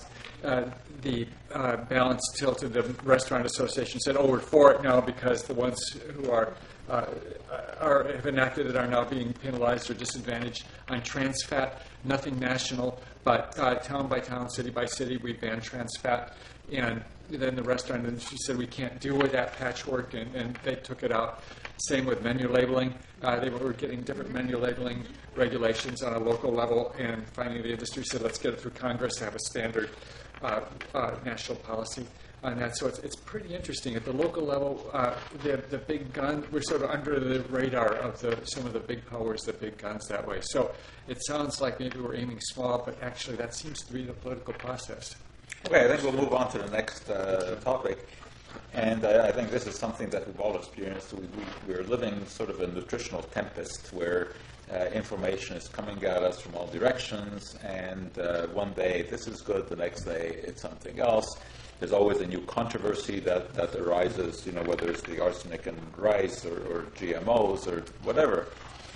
the balance tilted. The Restaurant Association said, we're for it now because the ones who have enacted it are now being penalized or disadvantaged on trans fat. Nothing national, but town by town, city by city, we banned trans fat. And then the restaurant industry said we can't deal with that patchwork, and they took it out. Same with menu labeling. They were getting different menu labeling regulations on a local level, and finally the industry said, let's get it through Congress to have a standard national policy on that. So it's pretty interesting. At the local level, the big gun, we're sort of under the radar of some of the big powers, the big guns that way. So it sounds like maybe we're aiming small, but actually that seems to be the political process. Okay, I think we'll move on to the next topic. And I think this is something that we've all experienced. We're living sort of a nutritional tempest where information is coming at us from all directions, and one day this is good, the next day it's something else. There's always a new controversy that arises, whether it's the arsenic in rice or GMOs or whatever.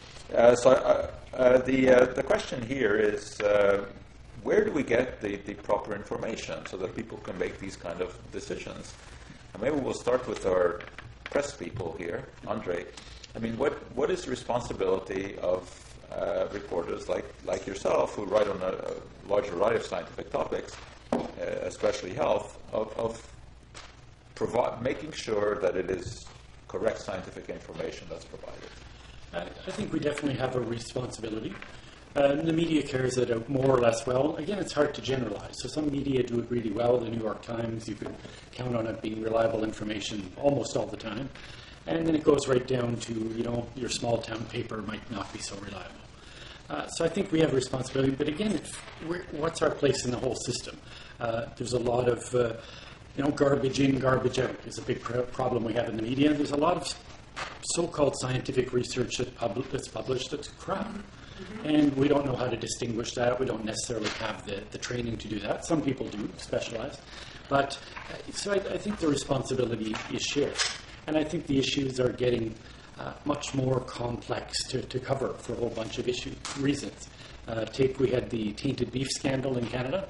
So the question here is, where do we get the proper information so that people can make these kind of decisions? And maybe we'll start with our press people here. Andre, what is the responsibility of reporters like yourself, who write on a large variety of scientific topics, especially health, of making sure that it is correct scientific information that's provided? I think we definitely have a responsibility. The media carries it out more or less well. Again, it's hard to generalize. So some media do it really well. The New York Times, you can count on it being reliable information almost all the time. And then it goes right down to, your small town paper might not be so reliable. So I think we have a responsibility. But again, what's our place in the whole system? There's a lot of, garbage in, garbage out is a big problem we have in the media. There's a lot of so-called scientific research that's published that's crap. And we don't know how to distinguish that. We don't necessarily have the training to do that. Some people do, specialize. But so I think the responsibility is shared. And I think the issues are getting much more complex to cover for a whole bunch of reasons. We had the tainted beef scandal in Canada.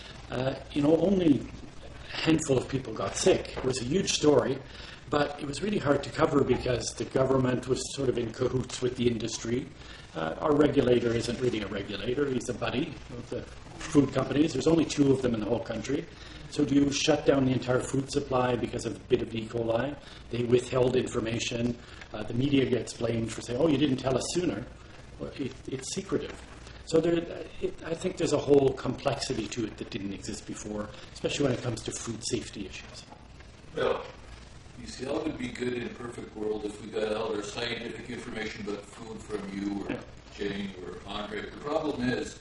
Only a handful of people got sick. It was a huge story. But it was really hard to cover because the government was sort of in cahoots with the industry. Our regulator isn't really a regulator. He's a buddy of the food companies. There's only 2 of them in the whole country. So do you shut down the entire food supply because of a bit of E. coli? They withheld information. The media gets blamed for saying, you didn't tell us sooner. Well, it's secretive. So I think there's a whole complexity to it that didn't exist before, especially when it comes to food safety issues. Bill, you see, all would be good in a perfect world if we got all our scientific information about food from you or Jane or Andre. The problem is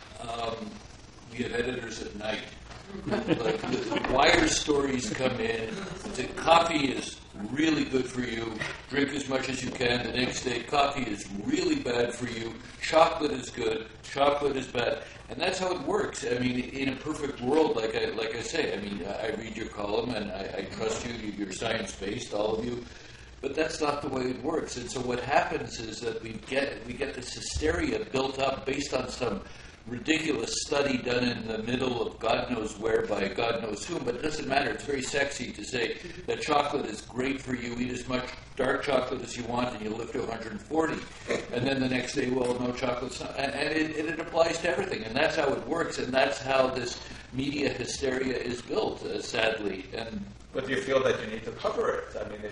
we have editors at night. Like the wire stories come in, say coffee is really good for you, drink as much as you can. The next day, coffee is really bad for you, chocolate is good, chocolate is bad. And that's how it works. I mean, in a perfect world, like I say, I read your column and I trust you, you're science-based, all of you. But that's not the way it works. And so what happens is that we get this hysteria built up based on some ridiculous study done in the middle of God knows where by God knows whom, but it doesn't matter. It's very sexy to say that chocolate is great for you. Eat as much dark chocolate as you want and you'll live to 140. And then the next day, no chocolate's not. And it applies to everything. And that's how it works. And that's how this media hysteria is built, sadly. But do you feel that you need to cover it?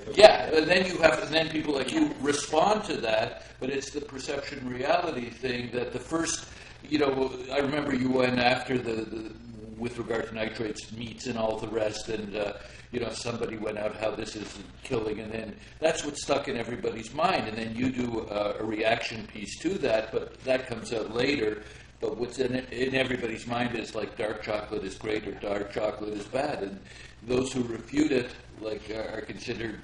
And then people like you respond to that, but it's the perception reality thing that the first... I remember you went after with regard to nitrates, meats, and all the rest, and somebody went out how this is killing, and then that's what stuck in everybody's mind, and then you do a reaction piece to that, but that comes out later. But what's in everybody's mind is like dark chocolate is great or dark chocolate is bad, and those who refute it are considered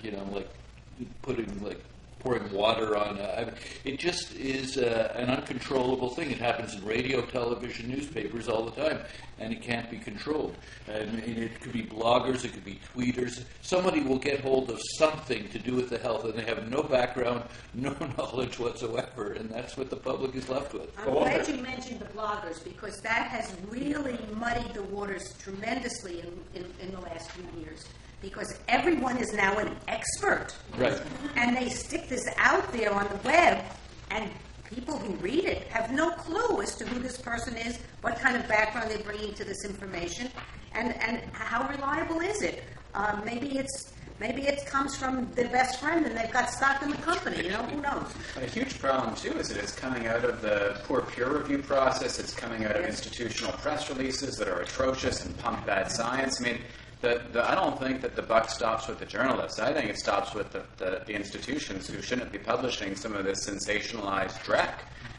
pouring water on. It just is an uncontrollable thing. It happens in radio, television, newspapers all the time, and it can't be controlled. And it could be bloggers, it could be tweeters. Somebody will get hold of something to do with the health, and they have no background, no knowledge whatsoever, and that's what the public is left with. I'm glad you mentioned the bloggers, because that has really muddied the waters tremendously in the last few years. Because everyone is now an expert. Right. And they stick this out there on the web, and people who read it have no clue as to who this person is, what kind of background they're bringing to this information, and how reliable is it. Maybe it comes from their best friend and they've got stock in the company, who knows. A huge problem, too, is that it's coming out of the poor peer review process. It's coming out of institutional press releases that are atrocious and pump bad science. I don't think that the buck stops with the journalists. I think it stops with the institutions who shouldn't be publishing some of this sensationalized dreck.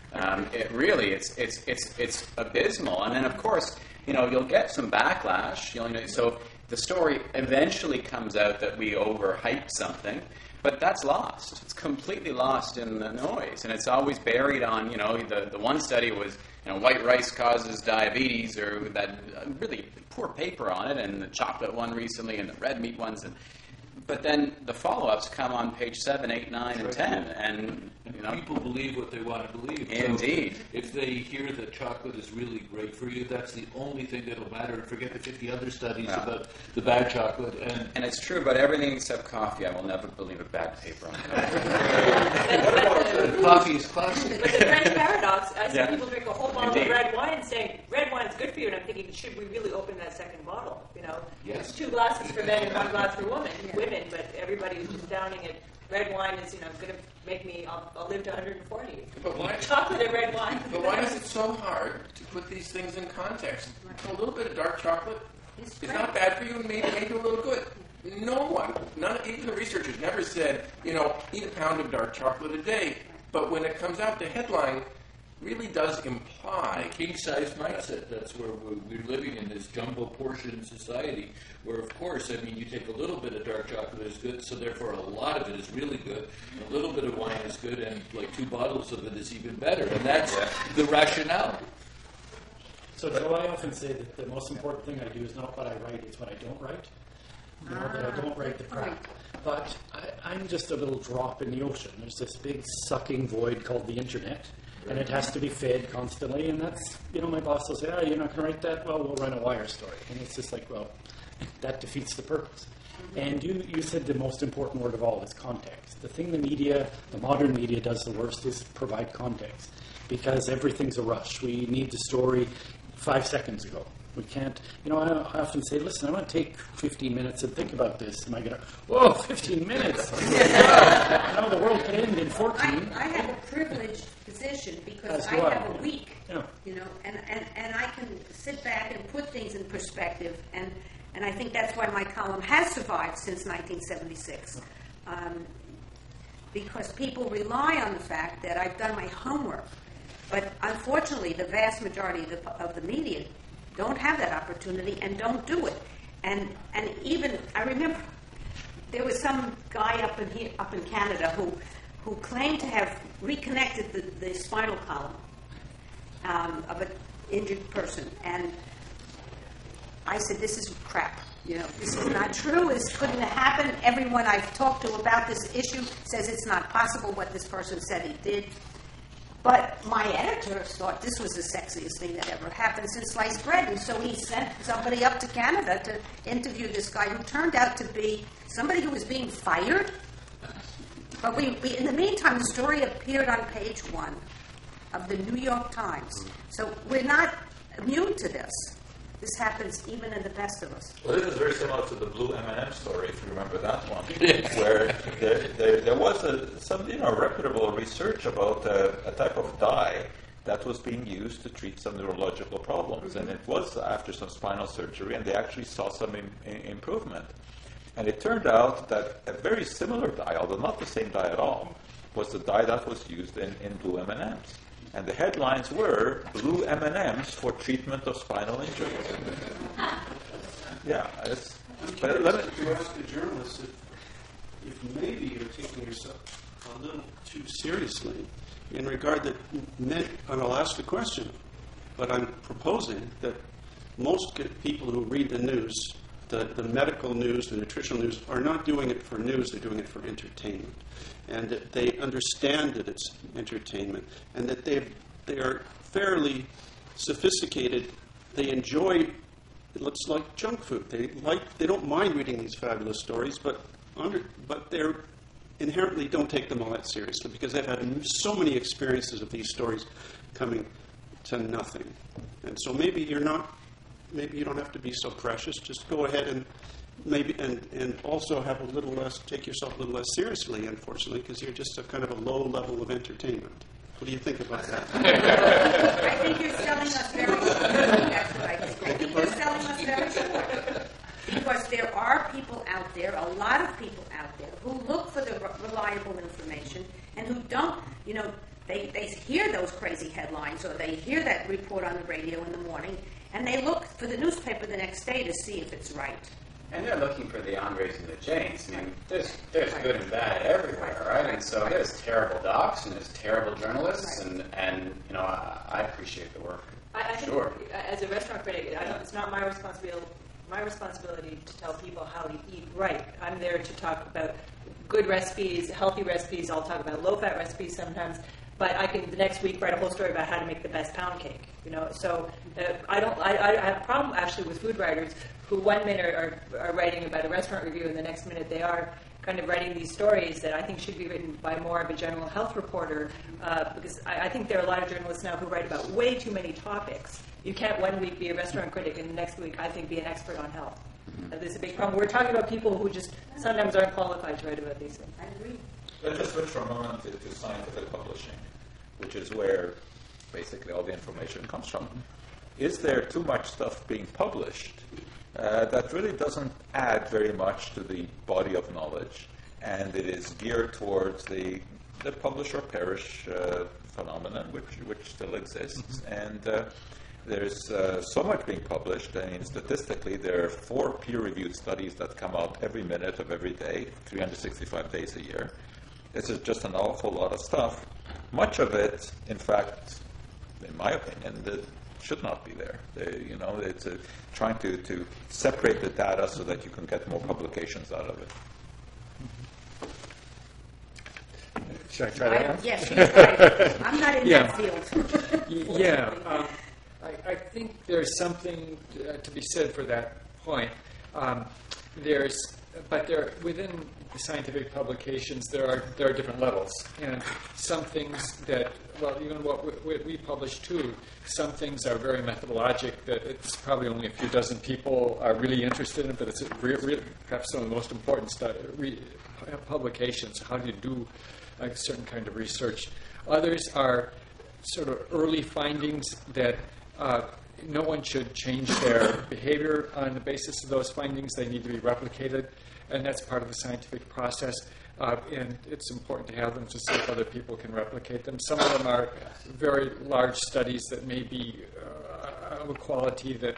It's abysmal. And then, of course, you'll get some backlash. So the story eventually comes out that we overhyped something, but that's lost. It's completely lost in the noise, and it's always buried on. The one study was white rice causes diabetes, or that really poor paper on it, and the chocolate one recently, and the red meat ones, but then the follow-ups come on page 7, 8, 9, and 10, and People believe what they want to believe. Indeed. So if they hear that chocolate is really great for you, that's the only thing that'll matter. And forget the 50 other studies about the bad chocolate. And it's true about everything except coffee. I will never believe a bad paper on it. Coffee is classic. But the French paradox, I see Yeah. people drink a whole bottle Indeed. of red wine and saying, red wine's good for you, and I'm thinking, should we really open that second bottle? You know, Yes. It's 2 glasses for men and 1 glass for women, but everybody's just downing it. Red wine is, going to make me, I'll live to 140. But why? Chocolate and red wine. But why is it so hard to put these things in context? A little bit of dark chocolate is not bad for you and maybe make you a little good. No one, even the researchers never said, eat a pound of dark chocolate a day. But when it comes out, the headline really does imply king-size mindset. That's where we're living in this jumbo portion society where, of course, you take a little bit of dark chocolate is good, so therefore a lot of it is really good. A little bit of wine is good, and like 2 bottles of it is even better. And that's the rationale. So, Joe, I often say that the most important thing I do is not what I write, it's what I don't write. That I don't write the crap. But I'm just a little drop in the ocean. There's this big sucking void called the internet. And it has to be fed constantly, and that's, my boss will say, you're not going to write that? Well, we'll run a wire story. And it's just like, well, that defeats the purpose. And you said the most important word of all is context. The thing the modern media does the worst is provide context, because everything's a rush. We need the story 5 seconds ago. We can't, I often say, listen, I want to take 15 minutes and think about this. And I go, whoa, 15 minutes. The world could end in 14. I have a privileged position because I have a week, and I can sit back and put things in perspective. And I think that's why my column has survived since 1976. Because people rely on the fact that I've done my homework. But unfortunately, the vast majority of the media don't have that opportunity and don't do it. And even I remember there was some guy up in Canada who claimed to have reconnected the spinal column of an injured person, and I said, "This is crap. This is not true. This couldn't happen. Everyone I've talked to about this issue says it's not possible what this person said he did." But my editors thought this was the sexiest thing that ever happened since sliced bread, and so he sent somebody up to Canada to interview this guy who turned out to be somebody who was being fired. But we in the meantime, the story appeared on page 1 of the New York Times. So we're not immune to this. This happens even in the best of us. Well, this is very similar to the blue M&M story, if you remember that one, where there was some reputable research about a type of dye that was being used to treat some neurological problems, and it was after some spinal surgery, and they actually saw some improvement. And it turned out that a very similar dye, although not the same dye at all, was the dye that was used in blue M&Ms. And the headlines were, "Blue M&Ms for treatment of spinal injuries." Yeah. But let me ask the journalist if maybe you're taking yourself a little too seriously in regard that, and I'll ask the question, but I'm proposing that most people who read the news, the medical news, the nutritional news, are not doing it for news, they're doing it for entertainment. And that they understand that it's entertainment, and that they are fairly sophisticated. They enjoy, it looks like junk food. They don't mind reading these fabulous stories, but they're inherently don't take them all that seriously because they've had so many experiences of these stories coming to nothing. And so maybe you don't have to be so precious. Just go ahead and maybe and also have a little less, take yourself a little less seriously, unfortunately, because you're just a kind of a low level of entertainment. What do you think about that? I think you're selling us very short. That's what I think. I think you're selling us very short. Because there are people out there, a lot of people out there, who look for the reliable information and who don't, they hear those crazy headlines or they hear that report on the radio in the morning and they look for the newspaper the next day to see if it's right. And they're looking for the Andres and the Janes. I mean, there's good and bad everywhere, right? And so there's terrible docs and there's terrible journalists, and I appreciate the work. I sure. think, as a restaurant critic, it's not my responsibility to tell people how to eat right. I'm there to talk about good recipes, healthy recipes. I'll talk about low-fat recipes sometimes. But I can the next week write a whole story about how to make the best pound cake. So I have a problem actually with food writers who one minute are writing about a restaurant review and the next minute they are kind of writing these stories that I think should be written by more of a general health reporter, because I think there are a lot of journalists now who write about way too many topics. You can't one week be a restaurant critic and the next week I think be an expert on health. There's a big problem. We're talking about people who just sometimes aren't qualified to write about these things. I agree. Let's just switch for a moment to scientific publishing, which is where basically all the information comes from. Is there too much stuff being published that really doesn't add very much to the body of knowledge, and it is geared towards the publish or perish phenomenon, which still exists, and there's so much being published. I mean, statistically, there are 4 peer-reviewed studies that come out every minute of every day, 365 days a year. This is just an awful lot of stuff. Much of it, in fact, in my opinion, that should not be there. It's trying to separate the data so that you can get more publications out of it. Should I try that? Yes, you try. I'm not in that field. I think there's something to be said for that point. Within the scientific publications, there are different levels, and some things that, even what we publish too, some things are very methodologic that it's probably only a few dozen people are really interested in, but it's perhaps some of the most important publications. How do you do a certain kind of research? Others are sort of early findings that no one should change their behavior on the basis of those findings. They need to be replicated, and that's part of the scientific process. And it's important to have them to see if other people can replicate them. Some of them are very large studies that may be of a quality that,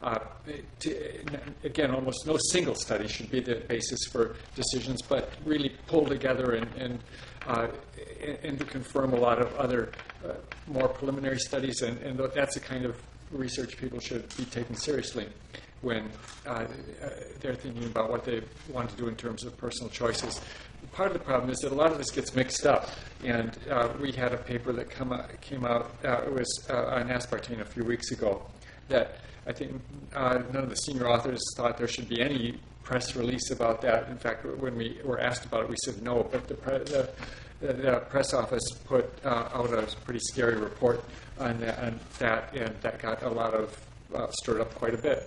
again, almost no single study should be the basis for decisions, but really pull together and to confirm a lot of other more preliminary studies, and that's the kind of research people should be taking seriously when they're thinking about what they want to do in terms of personal choices. Part of the problem is that a lot of this gets mixed up, and we had a paper that came out, it was on aspartame a few weeks ago, that I think none of the senior authors thought there should be any press release about that. In fact, when we were asked about it, we said no, but the press office put out a pretty scary report on that, and that got a lot of stirred up quite a bit.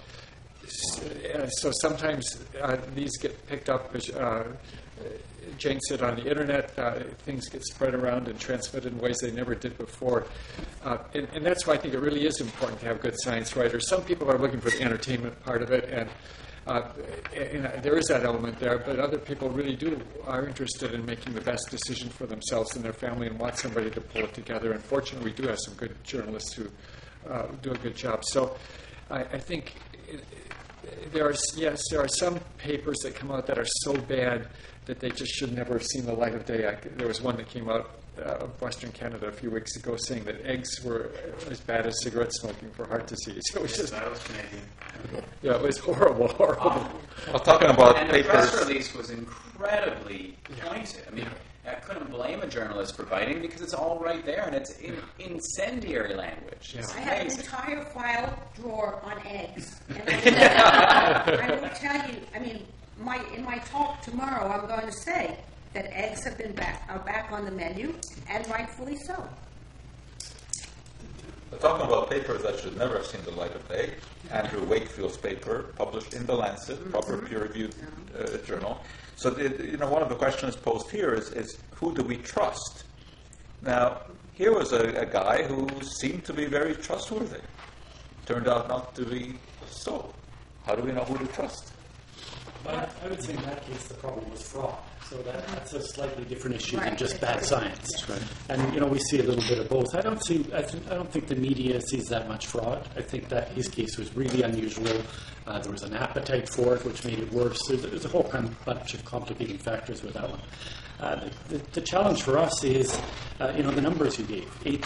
So sometimes these get picked up, as Jane said, on the internet. Things get spread around and transmitted in ways they never did before. And that's why I think it really is important to have good science writers. Some people are looking for the entertainment part of it, and there is that element there, but other people really are interested in making the best decision for themselves and their family and want somebody to pull it together. And fortunately, we do have some good journalists who do a good job. So I think there are some papers that come out that are so bad that they just should never have seen the light of day. There was one that came out of Western Canada a few weeks ago saying that eggs were as bad as cigarette smoking for heart disease. It was just, that was Canadian. Yeah, it was horrible. Well, talking about and papers, the press release was incredibly pointed. I mean, I couldn't blame a journalist for biting because it's all right there, and it's in incendiary language. I have an entire file drawer on eggs. And I will tell you, I mean, in my talk tomorrow, I'm going to say that eggs are back on the menu, and rightfully so. We're talking about papers that should never have seen the light of day. Andrew Wakefield's paper, published in The Lancet, proper peer-reviewed journal. So, one of the questions posed here is who do we trust? Now, here was a guy who seemed to be very trustworthy. Turned out not to be so. How do we know who to trust? I would say in that case the problem was fraud. So that's a slightly different issue than just bad science. Right. And we see a little bit of both. I don't think the media sees that much fraud. I think that his case was really unusual. There was an appetite for it, which made it worse. There's a whole bunch of complicating factors with that one. The challenge for us is, the numbers you gave.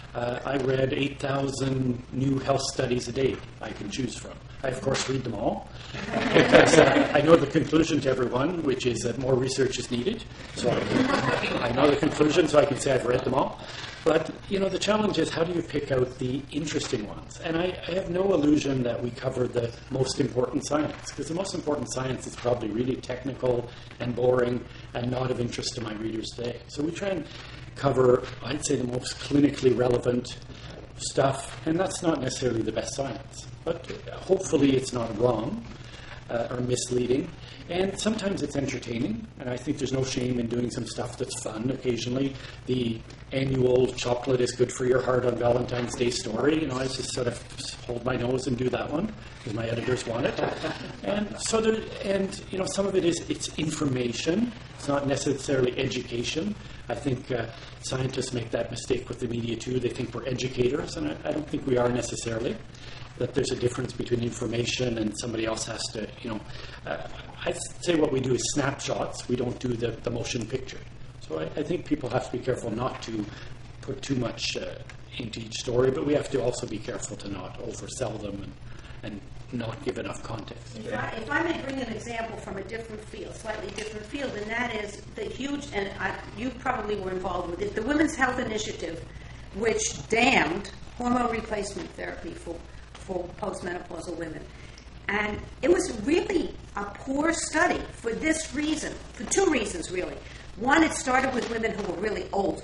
I read 8,000 new health studies a day I can choose from. I, of course, read them all because I know the conclusion to every one, which is that more research is needed. So I know the conclusion, so I can say I've read them all. But, the challenge is how do you pick out the interesting ones? And I have no illusion that we cover the most important science, because the most important science is probably really technical and boring and not of interest to my readers today. So we try and cover, I'd say, the most clinically relevant stuff, and that's not necessarily the best science. But hopefully it's not wrong or misleading. And sometimes it's entertaining, and I think there's no shame in doing some stuff that's fun occasionally. The annual chocolate is good for your heart on Valentine's Day story, I just sort of hold my nose and do that one because my editors want it. And so some of it is it's information. It's not necessarily education. I think scientists make that mistake with the media too. They think we're educators, and I don't think we are necessarily. That there's a difference between information and somebody else has to, I'd say what we do is snapshots. We don't do the motion picture. So I think people have to be careful not to put too much into each story, but we have to also be careful to not oversell them and not give enough context. If I may bring an example from a different field, slightly different field, and that is the huge, and you probably were involved with it, the Women's Health Initiative, which damned hormone replacement therapy for postmenopausal women. And it was really a poor study for this reason, for two reasons really. One, it started with women who were really old,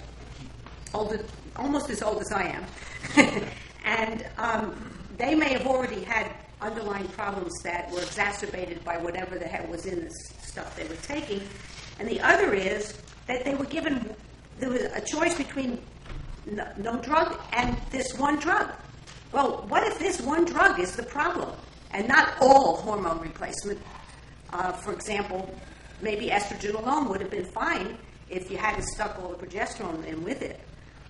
almost as old as I am. And they may have already had underlying problems that were exacerbated by whatever the hell was in the stuff they were taking. And the other is that they were given, there was a choice between no drug and this one drug. Well, what if this one drug is the problem and not all hormone replacement? For example, maybe estrogen alone would have been fine if you hadn't stuck all the progesterone in with it.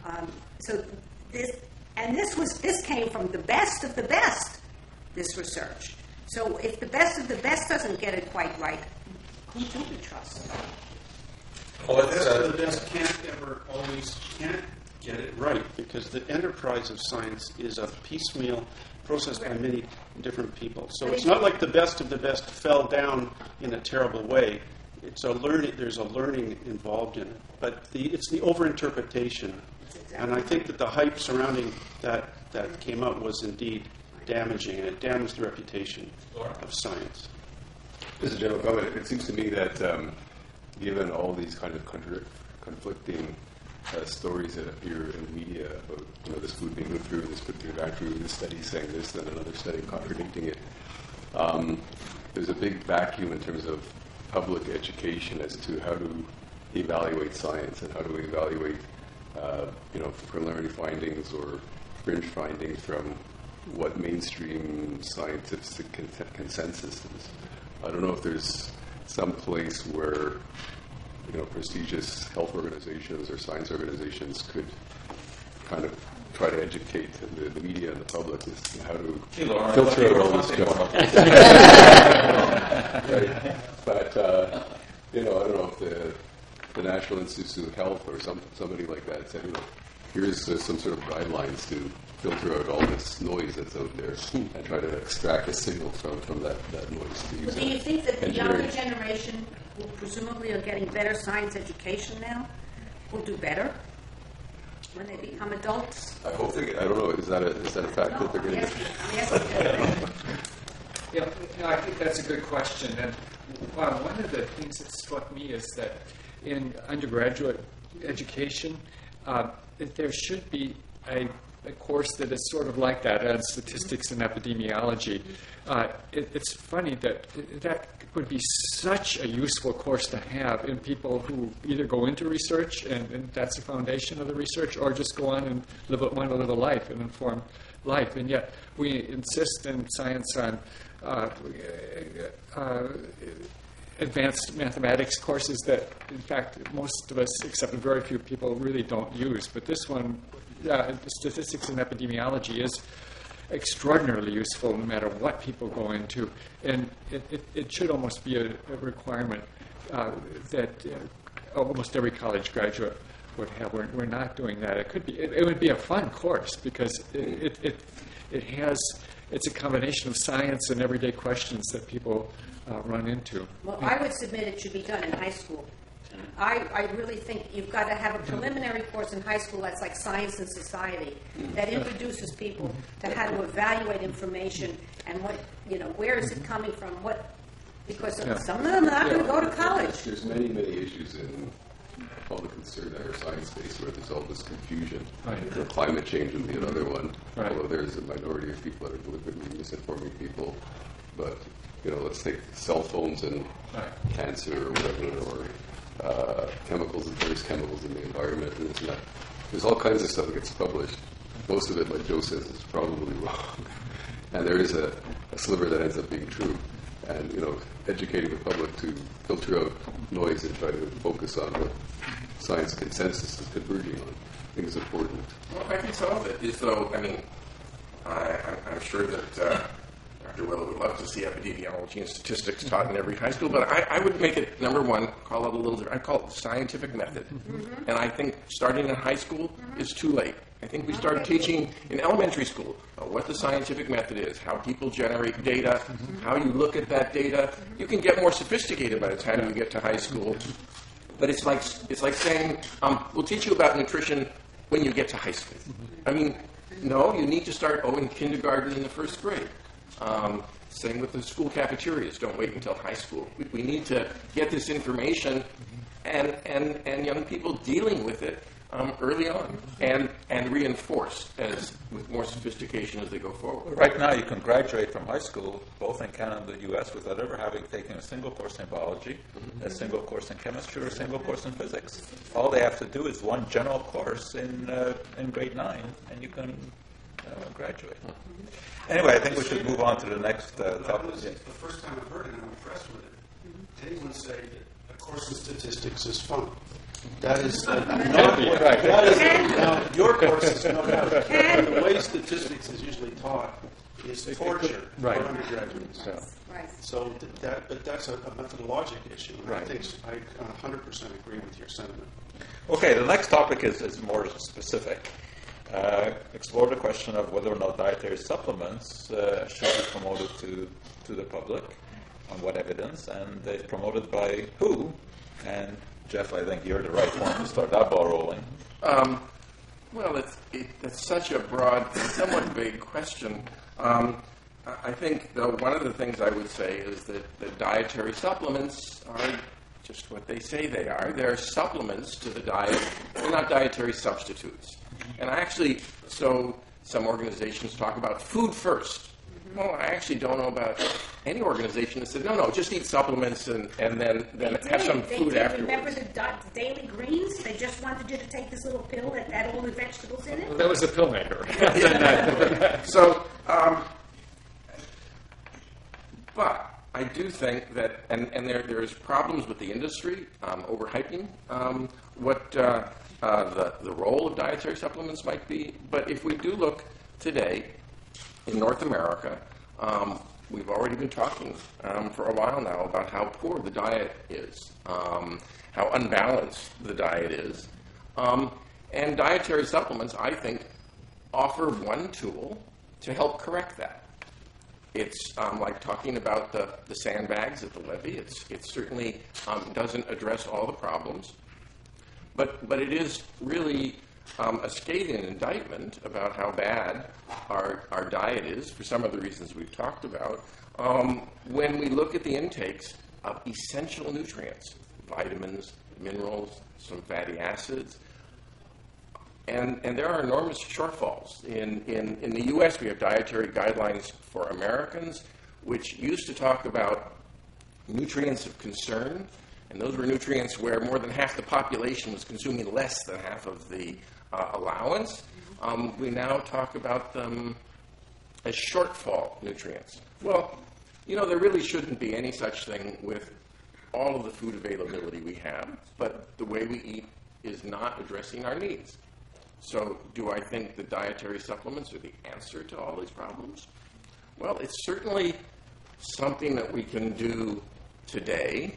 This came from the best of the best, this research. So if the best of the best doesn't get it quite right, who do we trust? Well, the best of the best can't get it right, because the enterprise of science is a piecemeal process by many different people. So it's not like the best of the best fell down in a terrible way. It's there's a learning involved in it. But it's the overinterpretation. And I think that the hype surrounding that came out was indeed damaging, and it damaged the reputation of science. As a general comment, it seems to me that given all these kind of conflicting stories that appear in the media about this food being looked through, this put through, that through, this study saying this, then another study contradicting it. There's a big vacuum in terms of public education as to how to evaluate science and how to evaluate preliminary findings or fringe findings from what mainstream scientific consensus is. I don't know if there's some place where prestigious health organizations or science organizations could kind of try to educate the media and the public as to how to filter out all this junk. Right? But I don't know if the National Institute of Health or somebody like that said, here's some sort of guidelines to filter out all this noise that's out there and try to extract a signal from that noise. Well, do you think that the younger generation, who presumably are getting better science education now, will do better when they become adults? I hope I don't know. Is that a fact that they're going to get? Yeah, I think that's a good question. And one of the things that struck me is that in undergraduate education, there should be a course that is sort of like that, on statistics and epidemiology. It's funny that would be such a useful course to have in people who either go into research, and that's the foundation of the research, or just go on and want to live a life, an informed life. And yet we insist in science on advanced mathematics courses that, in fact, most of us, except for very few people, really don't use. But this one, statistics and epidemiology, is extraordinarily useful no matter what people go into. And it should almost be a requirement that almost every college graduate would have. We're not doing that. It could be. It would be a fun course because it has. It's a combination of science and everyday questions that people run into. Well, I would submit it should be done in high school. I really think you've got to have a preliminary course in high school that's like science and society that introduces people to how to evaluate information and what, where is it coming from, because some of them are not going to go to college. There's many issues in public concern that are science-based where there's all this confusion. Right. Climate change would be another one, right. Although there's a minority of people that are deliberately misinforming people. But, let's take cell phones and cancer or whatever, or chemicals, various chemicals in the environment. And there's all kinds of stuff that gets published. Most of it, like Joe says, is probably wrong. And there is a sliver that ends up being true. And, educating the public to filter out noise and try to focus on what science consensus is converging on, I think is important. Well, I think some of it is, though, I'm sure that Dr. Willow would love to see epidemiology and statistics taught in every high school, but I would make it, number one, call it a little different. I call it scientific method. Mm-hmm. And I think starting in high school is too late. I think we start teaching in elementary school what the scientific method is, how people generate data, how you look at that data. You can get more sophisticated by the time you get to high school. But it's like saying, we'll teach you about nutrition when you get to high school. No, you need to start, in kindergarten in the first grade. Same with the school cafeterias. Don't wait until high school. We need to get this information and young people dealing with it early on and reinforced with more sophistication as they go forward. Right now, you can graduate from high school, both in Canada and the U.S., without ever having taken a single course in biology, a single course in chemistry, or a single course in physics. All they have to do is one general course in grade 9, and you can graduate. Anyway, I think we should move on to the next topic. The first time I've heard it, and I'm impressed with it. Anyone say that a course in statistics is fun? That is not what right. Your course is no doubt. The way statistics is usually taught is torture for undergraduates. Right. So that's a methodologic issue. And right. I 100% agree with your sentiment. Okay, the next topic is more specific. Explore the question of whether or not dietary supplements should be promoted to the public, on what evidence, and they're promoted by who. And Jeff, I think you're the right one to start that ball rolling. Well, it's such a broad, somewhat vague question. I think, though, one of the things I would say is that dietary supplements are just what they say they are. They're supplements to the diet. They're not dietary substitutes. And so some organizations talk about food first. Well, I actually don't know about any organization that said, no, just eat supplements and then have some food afterwards. Remember the Daily Greens? They just wanted you to take this little pill that had all the vegetables in it? Well, that was a pill maker. So, but I do think that, and there's problems with the industry, overhyping what the role of dietary supplements might be. But if we do look today, in North America, we've already been talking for a while now about how poor the diet is, how unbalanced the diet is. And dietary supplements, I think, offer one tool to help correct that. It's like talking about the sandbags at the levee. It certainly doesn't address all the problems. But it is really a scathing indictment about how bad our diet is, for some of the reasons we've talked about, when we look at the intakes of essential nutrients, vitamins, minerals, some fatty acids. And there are enormous shortfalls. In the U.S., we have dietary guidelines for Americans, which used to talk about nutrients of concern, and those were nutrients where more than half the population was consuming less than half of the allowance. We now talk about them as shortfall nutrients. Well, there really shouldn't be any such thing with all of the food availability we have, but the way we eat is not addressing our needs. So do I think that dietary supplements are the answer to all these problems? Well, it's certainly something that we can do today.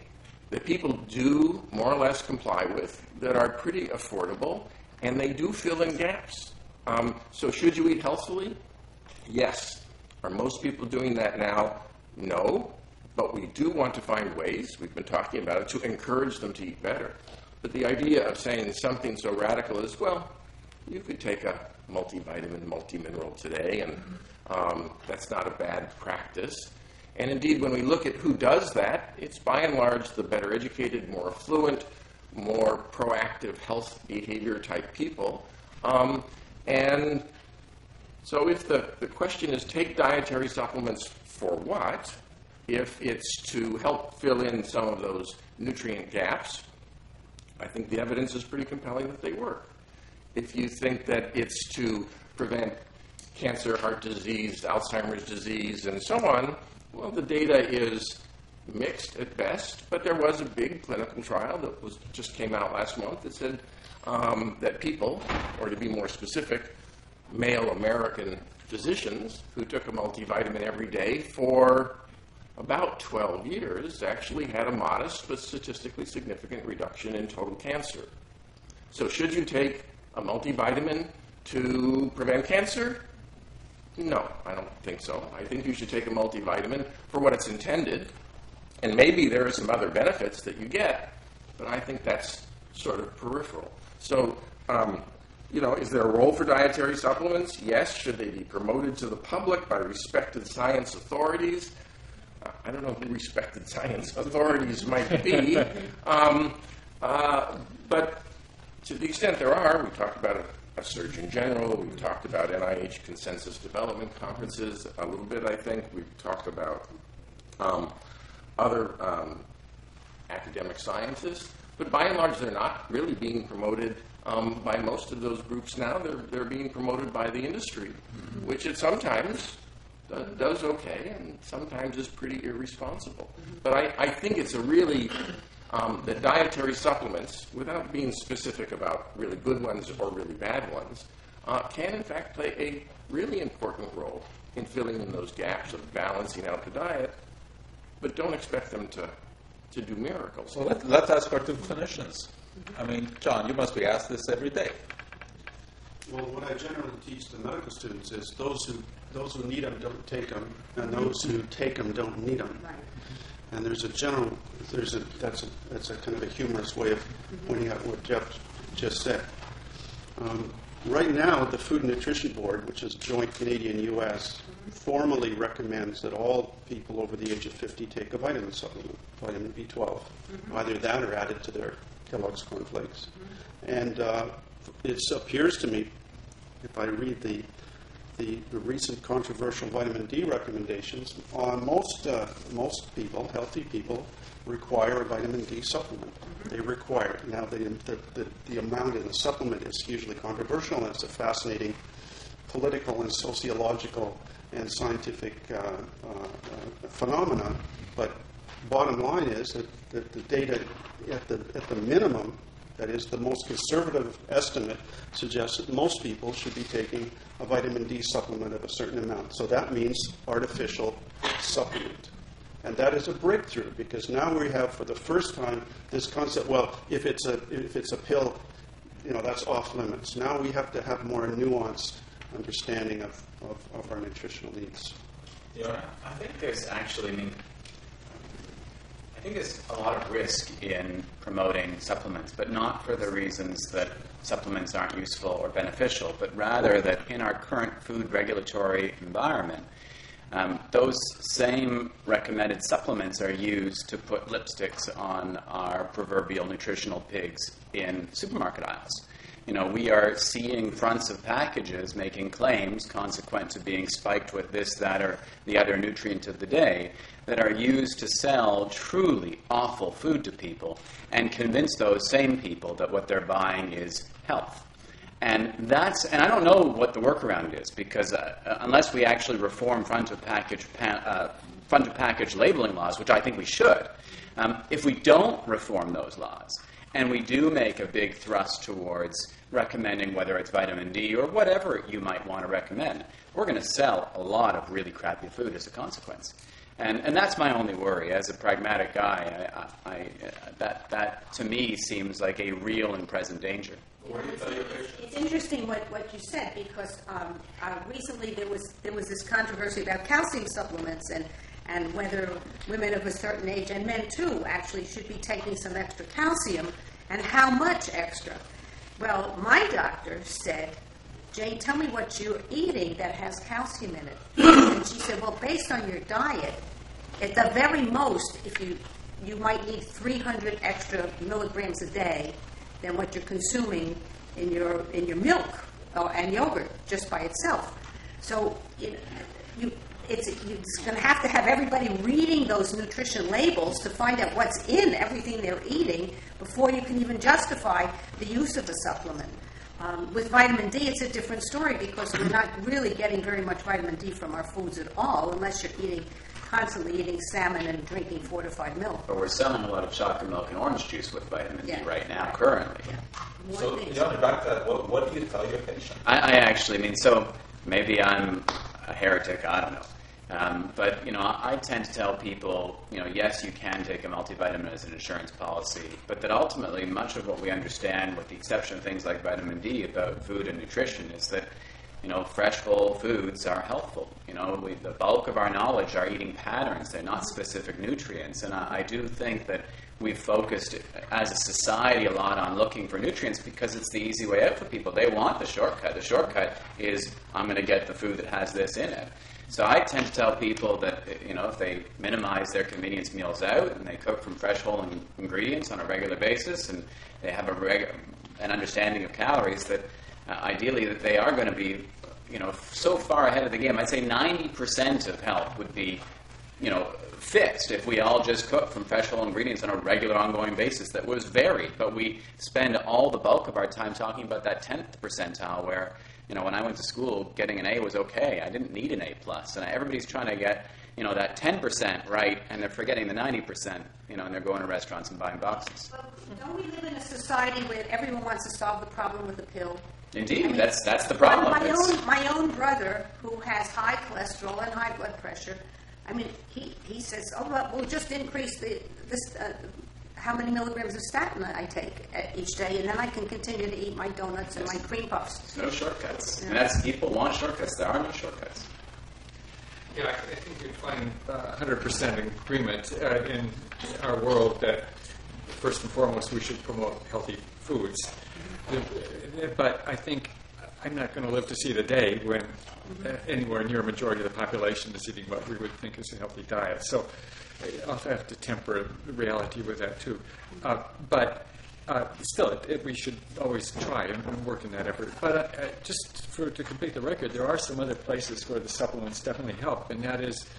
that people do more or less comply with, that are pretty affordable, and they do fill in gaps. So should you eat healthfully? Yes. Are most people doing that now? No. But we do want to find ways, we've been talking about it, to encourage them to eat better. But the idea of saying something so radical as, well, you could take a multivitamin, multimineral today, and that's not a bad practice. And indeed, when we look at who does that, it's by and large the better educated, more affluent, more proactive health behavior type people. And so if the question is, take dietary supplements for what? If it's to help fill in some of those nutrient gaps, I think the evidence is pretty compelling that they work. If you think that it's to prevent cancer, heart disease, Alzheimer's disease, and so on, well, the data is mixed at best, but there was a big clinical trial that just came out last month that said that people, or to be more specific, male American physicians who took a multivitamin every day for about 12 years actually had a modest but statistically significant reduction in total cancer. So should you take a multivitamin to prevent cancer? No, I don't think so. I think you should take a multivitamin for what it's intended, and maybe there are some other benefits that you get, but I think that's sort of peripheral. So, is there a role for dietary supplements? Yes. Should they be promoted to the public by respected science authorities? I don't know who respected science authorities might be, but to the extent there are, we talked about a Surgeon General, we've talked about NIH consensus development conferences a little bit, I think. We've talked about other academic scientists, but by and large they're not really being promoted by most of those groups now. They're being promoted by the industry, which it sometimes does okay and sometimes is pretty irresponsible. But I think it's a really, that dietary supplements, without being specific about really good ones or really bad ones, can in fact play a really important role in filling in those gaps of balancing out the diet, but don't expect them to do miracles. So let's ask our two clinicians. I mean, John, you must be asked this every day. Well, what I generally teach the medical students is those who need them don't take them, and those who take them don't need them. Right. And that's a kind of a humorous way of pointing out what Jeff just said. Right now, the Food and Nutrition Board, which is joint Canadian-U.S., formally recommends that all people over the age of 50 take a vitamin supplement, vitamin B12, either that or added to their Kellogg's Corn Flakes. And it appears to me, if I read the recent controversial vitamin D recommendations, most people, healthy people, require a vitamin D supplement. They require it. Now, the amount in the supplement is hugely controversial, and it's a fascinating political and sociological and scientific phenomenon. But bottom line is that the data at the minimum, that is, the most conservative estimate, suggests that most people should be taking a vitamin D supplement of a certain amount. So that means artificial supplement. And that is a breakthrough, because now we have, for the first time, this concept, well, if it's a pill, that's off limits. Now we have to have more nuanced understanding of our nutritional needs. Yeah, I think there's actually, I think there's a lot of risk in promoting supplements, but not for the reasons that supplements aren't useful or beneficial, but rather that in our current food regulatory environment, those same recommended supplements are used to put lipsticks on our proverbial nutritional pigs in supermarket aisles. We are seeing fronts of packages making claims consequent to being spiked with this, that, or the other nutrient of the day that are used to sell truly awful food to people and convince those same people that what they're buying is health. And I don't know what the workaround is, because unless we actually reform front of package labeling laws, which I think we should, if we don't reform those laws and we do make a big thrust towards recommending whether it's vitamin D or whatever you might want to recommend, we're going to sell a lot of really crappy food as a consequence. And that's my only worry. As a pragmatic guy, that to me seems like a real and present danger. It's interesting what you said, because recently there was this controversy about calcium supplements and whether women of a certain age, and men too, actually should be taking some extra calcium, and how much extra. Well, my doctor said, Jane, tell me what you're eating that has calcium in it. And she said, well, based on your diet, at the very most, if you might need 300 extra milligrams a day than what you're consuming in your milk and yogurt just by itself. So it's going to have everybody reading those nutrition labels to find out what's in everything they're eating before you can even justify the use of the supplement. With vitamin D, it's a different story, because we're not really getting very much vitamin D from our foods at all, unless you're constantly eating salmon and drinking fortified milk. But we're selling a lot of chocolate milk and orange juice with vitamin D right now, currently. Yeah. So, back to that, what do you tell your patient? I actually so maybe I'm a heretic, I don't know. But, I tend to tell people, yes, you can take a multivitamin as an insurance policy, but that ultimately much of what we understand, with the exception of things like vitamin D, about food and nutrition is that, fresh whole foods are healthful. The bulk of our knowledge are eating patterns. They're not specific nutrients. And I do think that we've focused as a society a lot on looking for nutrients because it's the easy way out for people. They want the shortcut. The shortcut is, I'm going to get the food that has this in it. So I tend to tell people that, if they minimize their convenience meals out and they cook from fresh whole ingredients on a regular basis and they have an understanding of calories, that ideally that they are going to be, so far ahead of the game. I'd say 90% of health would be, fixed if we all just cook from fresh whole ingredients on a regular, ongoing basis that was varied. But we spend all the bulk of our time talking about that 10th percentile where, when I went to school, getting an A was okay. I didn't need an A+. And everybody's trying to get, that 10% right, and they're forgetting the 90%, and they're going to restaurants and buying boxes. Well, don't we live in a society where everyone wants to solve the problem with a pill? Indeed, that's the problem. My own brother, who has high cholesterol and high blood pressure, he says, we'll just increase how many milligrams of statin I take each day, and then I can continue to eat my donuts and my cream puffs. No shortcuts. Yeah. And people want shortcuts. There are no shortcuts. Yeah, I think you'd find 100% agreement in our world that, first and foremost, we should promote healthy foods. But I think I'm not going to live to see the day when anywhere near a majority of the population is eating what we would think is a healthy diet. So I'll have to temper reality with that too. But still, we should always try and work in that effort. But just to complete the record, there are some other places where the supplements definitely help, and that is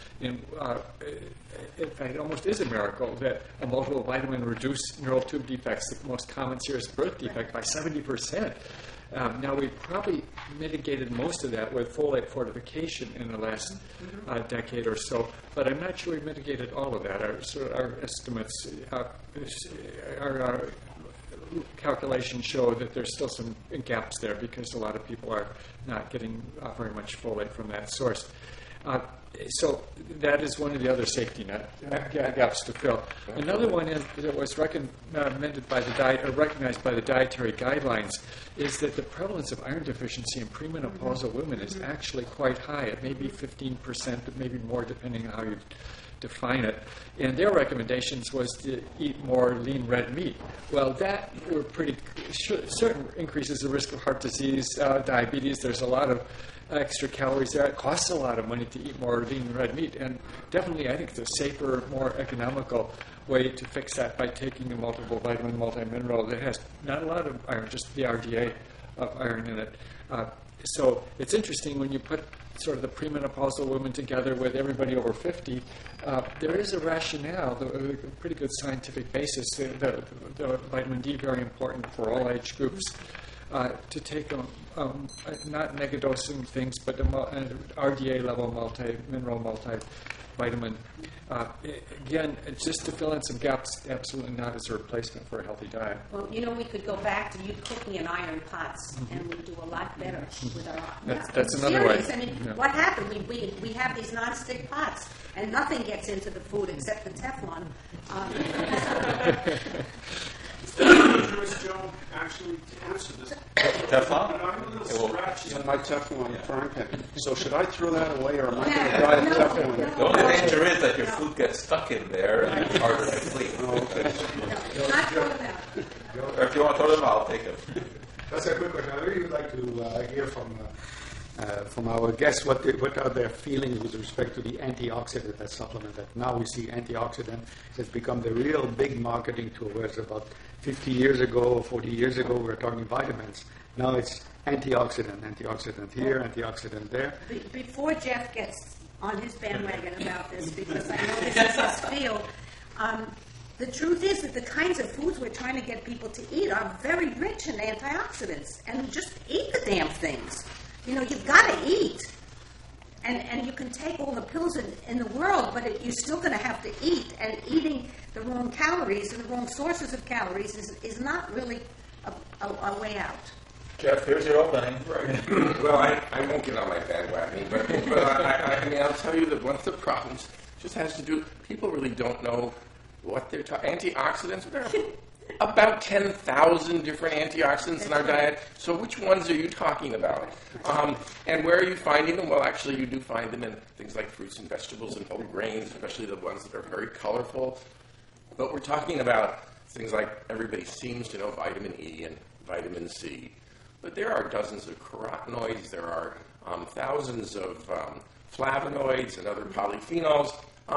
it almost is a miracle that a multiple vitamin reduced neural tube defects, the most common serious birth defect, by 70%. Now, we've probably mitigated most of that with folate fortification in the last decade or so, but I'm not sure we mitigated all of that. Our estimates, our calculations show that there's still some gaps there because a lot of people are not getting very much folate from that source. So that is one of the other safety net gaps to fill. Another one that was recommended by the diet, or recognized by the dietary guidelines, is that the prevalence of iron deficiency in premenopausal women is actually quite high. It may be 15%, but maybe more depending on how you define it. And their recommendations was to eat more lean red meat. Well, that were pretty certain increases the risk of heart disease, diabetes. There's a lot of extra calories there. It costs a lot of money to eat more lean red meat, and definitely I think it's a safer, more economical way to fix that by taking a multiple vitamin, multi-mineral that has not a lot of iron, just the RDA of iron in it. So it's interesting when you put sort of the premenopausal women together with everybody over 50, there is a rationale, a pretty good scientific basis. The vitamin D very important for all age groups. To take not megadosing things, but an RDA level mineral vitamin. Again, it's just to fill in some gaps, absolutely not as a replacement for a healthy diet. Well, we could go back to you cooking in iron pots, and we'd do a lot better with our. That's another way. I mean, what happened? We have these non-stick pots, and nothing gets into the food except the Teflon. Journalist Joe, actually, to answer this. Teflon? I'm a little scratchy on my Teflon frying pan. So should I throw that away, or am I going to die of Teflon? The only danger is that your food gets stuck in there and it's harder to clean. Not throw them out. Or if you want to throw them out, I'll take them. That's a quick question. I really would like to hear from our guests what are their feelings with respect to the antioxidant supplement. That now we see antioxidant has become the real big marketing tool, whereas about 50 years ago or 40 years ago we were talking vitamins. Now it's antioxidant here, antioxidant there. Before Jeff gets on his bandwagon about this, because I know this is his field, the truth is that the kinds of foods we're trying to get people to eat are very rich in antioxidants, and just eat the damn things. You've got to eat. And you can take all the pills in the world, but you're still going to have to eat. And eating the wrong calories and the wrong sources of calories is not really a way out. Jeff, here's your opening. Right. Well, I won't get on my bandwagon, but I mean, I'll tell you that one of the problems just has to do, people really don't know what they're talking. Antioxidants, there are about 10,000 different antioxidants in our diet. So which ones are you talking about? And where are you finding them? Well, actually, you do find them in things like fruits and vegetables and whole grains, especially the ones that are very colorful. But we're talking about things like everybody seems to know vitamin E and vitamin C. But there are dozens of carotenoids. There are thousands of flavonoids and other polyphenols.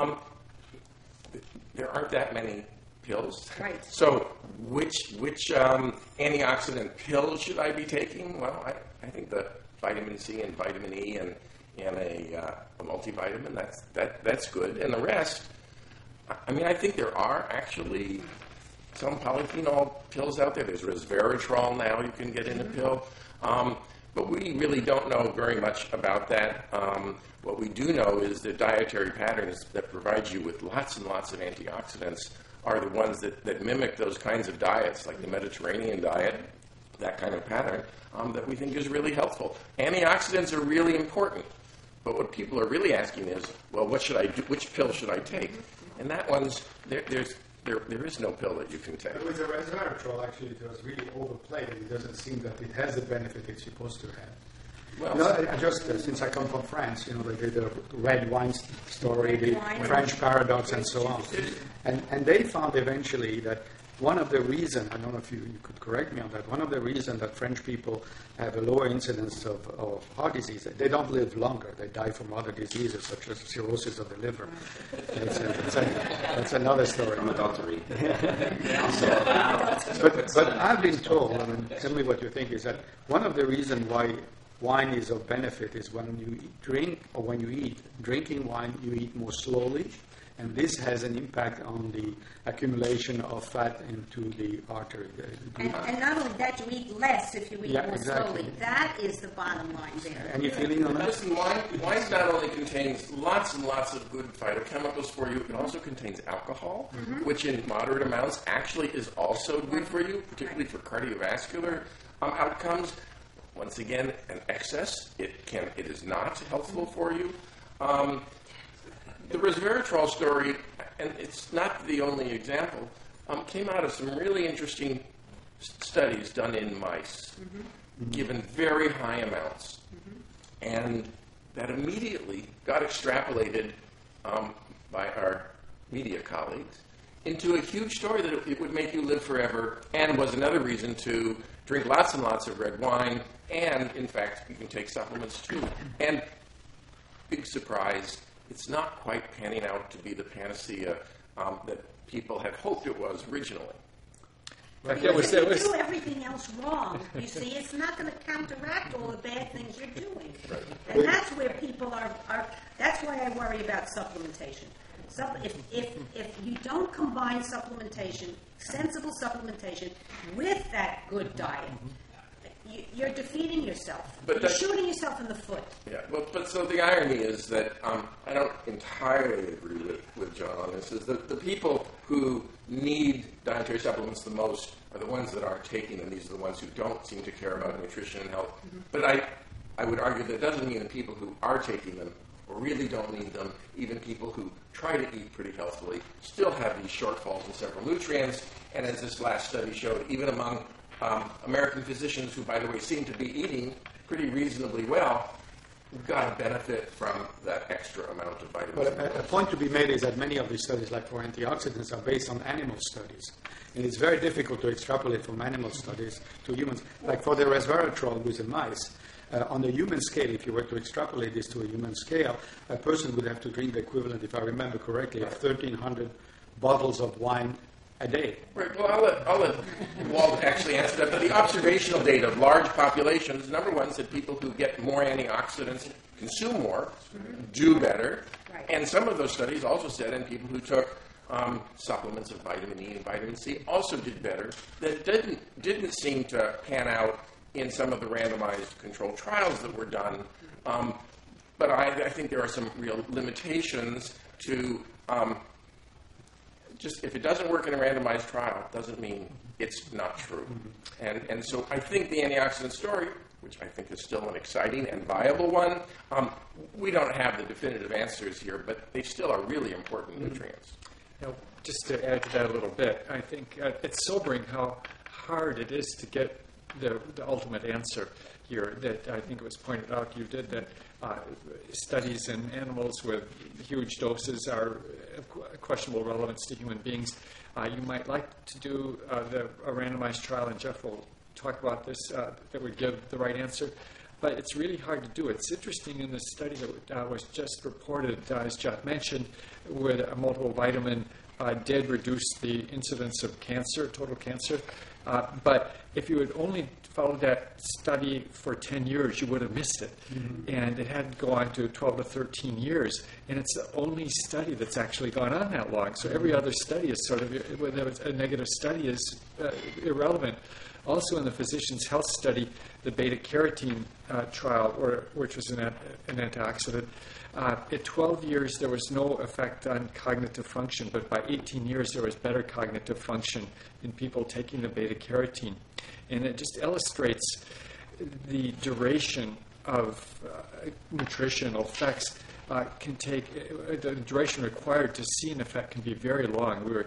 There aren't that many pills. Right. So which antioxidant pills should I be taking? Well, I think the vitamin C and vitamin E and a multivitamin, that's good. And the rest, I mean, I think there are actually some polyphenol pills out there. There's resveratrol now you can get in a pill. But we really don't know very much about that. What we do know is that dietary patterns that provide you with lots and lots of antioxidants are the ones that mimic those kinds of diets, like the Mediterranean diet, that kind of pattern, that we think is really helpful. Antioxidants are really important. But what people are really asking is, well, what should I do? Which pill should I take? And that one's, there is no pill that you can take. With the resveratrol, actually, it was really overplayed. It doesn't seem that it has the benefit it's supposed to have. Well, I just since I come from France, they did the red wine story, the French paradox, and so on. And they found eventually that one of the reasons, I don't know if you could correct me on that, one of the reasons that French people have a lower incidence of heart disease, they don't live longer. They die from other diseases such as cirrhosis of the liver. That's another story. From adultery. But I've been told, and tell me what you think, is that one of the reasons why wine is of benefit is when you drink, or when you eat. Drinking wine, you eat more slowly, and this has an impact on the accumulation of fat into the artery. And not only that, you eat less if you eat more exactly. slowly. That is the bottom line there. Any feeling on that? Listen, wine not only contains lots and lots of good phytochemicals for you, it also contains alcohol, which in moderate amounts actually is also good for you, particularly for cardiovascular outcomes. Once again, an excess, it is not helpful for you. The resveratrol story, and it's not the only example, came out of some really interesting studies done in mice, given very high amounts. And that immediately got extrapolated by our media colleagues into a huge story that it would make you live forever, and was another reason to drink lots and lots of red wine, and, in fact, you can take supplements too. And, big surprise, it's not quite panning out to be the panacea that people had hoped it was originally. But you do everything else wrong. You see, it's not going to counteract all the bad things you're doing. Right. And that's where people are. That's why I worry about supplementation. If you don't combine supplementation, sensible supplementation, with that good diet, you're defeating yourself. But you're shooting yourself in the foot. Yeah, well, but so the irony is that I don't entirely agree with John on this, is that the people who need dietary supplements the most are the ones that aren't taking them. These are the ones who don't seem to care about nutrition and health. Mm-hmm. But I would argue that doesn't mean the people who are taking them or really don't need them, even people who try to eat pretty healthily, still have these shortfalls in several nutrients. And as this last study showed, even among American physicians who, by the way, seem to be eating pretty reasonably well, we've got to benefit from that extra amount of vitamins. But a point to be made is that many of these studies, like for antioxidants, are based on animal studies. And it's very difficult to extrapolate from animal studies to humans. Like for the resveratrol with the mice, on the human scale, if you were to extrapolate this to a human scale, a person would have to drink the equivalent, if I remember correctly, of 1,300 bottles of wine a day. Right. Well, I'll let Walt actually answer that. But the observational data of large populations, number one, said people who get more antioxidants consume more, do better. Right. And some of those studies also said in people who took supplements of vitamin E and vitamin C also did better. That didn't seem to pan out in some of the randomized controlled trials that were done. But I think there are some real limitations to just if it doesn't work in a randomized trial, doesn't mean it's not true. And so I think the antioxidant story, which I think is still an exciting and viable one, we don't have the definitive answers here, but they still are really important nutrients. Now, just to add to that a little bit, I think it's sobering how hard it is to get the ultimate answer here. That I think it was pointed out you did that studies in animals with huge doses are of questionable relevance to human beings. You might like to do a randomized trial, and Jeff will talk about this, that would give the right answer. But it's really hard to do. It's interesting in the study that was just reported, as Jeff mentioned, where a multiple vitamin did reduce the incidence of cancer, total cancer. But if you had only followed that study for 10 years, you would have missed it. Mm-hmm. And it had to go on to 12 to 13 years. And it's the only study that's actually gone on that long. So every other study is sort of, whether it's a negative study is irrelevant. Also in the Physicians' Health study, the beta-carotene trial, which was an antioxidant, at 12 years there was no effect on cognitive function, but by 18 years there was better cognitive function in people taking the beta-carotene. And it just illustrates the duration of nutritional effects can take, the duration required to see an effect can be very long. We're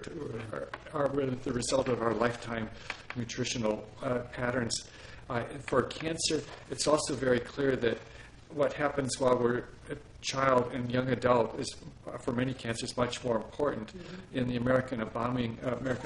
the result of our lifetime nutritional patterns. For cancer, it's also very clear that what happens while we're a child and young adult is, for many cancers, much more important. Mm-hmm. In the American bombing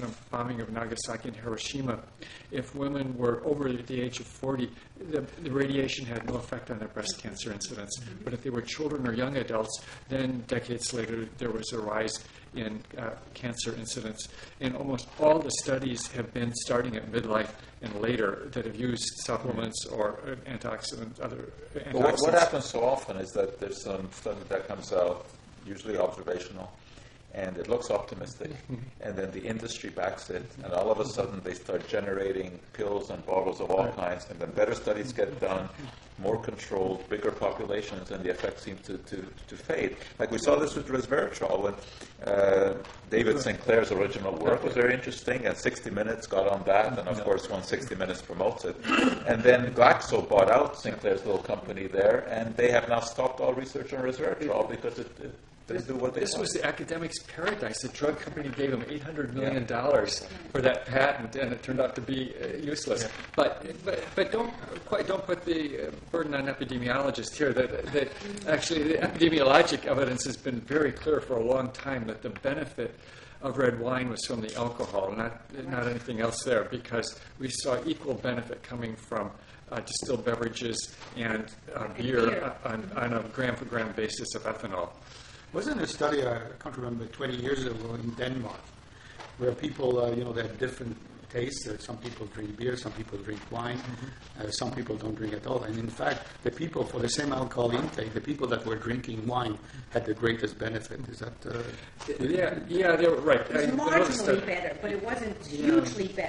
of Nagasaki and Hiroshima, if women were over the age of 40, the radiation had no effect on their breast cancer incidence. Mm-hmm. But if they were children or young adults, then decades later there was a rise in cancer incidence. And almost all the studies have been starting at midlife and later that have used supplements or antioxidants, other antioxidants. Well, what happens so often is that there's some study that comes out, usually observational, and it looks optimistic, and then the industry backs it, and all of a sudden they start generating pills and bottles of all kinds, and then better studies get done, more controlled, bigger populations, and the effects seem to fade. Like we saw this with resveratrol when David Sinclair's original work was very interesting, and 60 Minutes got on that, and of course when 60 Minutes promotes it. And then Glaxo bought out Sinclair's little company there, and they have now stopped all research on resveratrol because it This was the academic's paradise. The drug company gave them $800 million for that patent, and it turned out to be useless. Yeah. But don't put the burden on epidemiologists here. That actually the epidemiologic evidence has been very clear for a long time that the benefit of red wine was from the alcohol, not anything else there, because we saw equal benefit coming from distilled beverages and beer on a gram-for-gram basis of ethanol. Wasn't there a study, I can't remember, 20 years ago in Denmark, where people, they have different tastes. Some people drink beer, some people drink wine, some people don't drink at all. And in fact, the people, for the same alcohol intake, the people that were drinking wine had the greatest benefit. Is that... Yeah, they were right. It was marginally better, but it wasn't hugely better.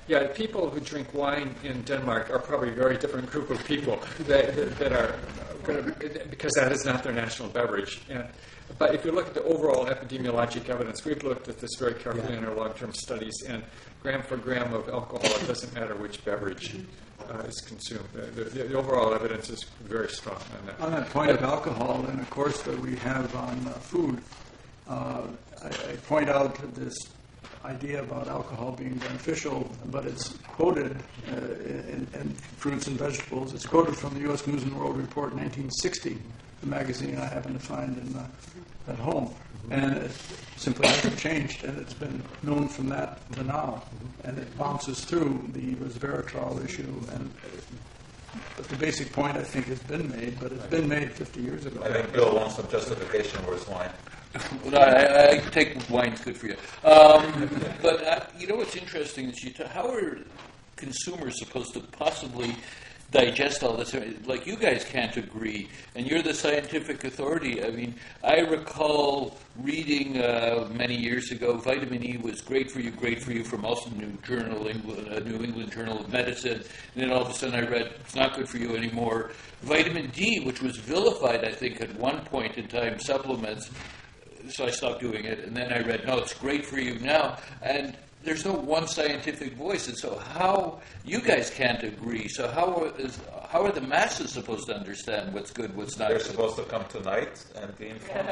Yeah, people who drink wine in Denmark are probably a very different group of people that are going to, because that is not their national beverage. But if you look at the overall epidemiologic evidence, we've looked at this very carefully in our long-term studies, and gram for gram of alcohol, it doesn't matter which beverage is consumed. The overall evidence is very strong on that. On that point of alcohol, in a course that we have on food, I point out this idea about alcohol being beneficial, but it's quoted in Fruits and Vegetables. It's quoted from the U.S. News and World Report 1960, the magazine I happen to find at home. And it simply hasn't changed, and it's been known from that to now. And it bounces through the resveratrol issue. But the basic point, I think, has been made, but it's been made 50 years ago. I think Bill wants some justification for his wine. Well, I take wine's good for you. But you know what's interesting is how are consumers supposed to possibly digest all this? Like, you guys can't agree, and you're the scientific authority. I mean, I recall reading many years ago, vitamin E was great for you from also New England Journal of Medicine, and then all of a sudden I read, it's not good for you anymore. Vitamin D, which was vilified, I think, at one point in time, supplements, so I stopped doing it, and then I read, no, it's great for you now, and there's no one scientific voice, and so how you guys can't agree? So how are the masses supposed to understand what's good, what's not? They're supposed to come tonight and be informed.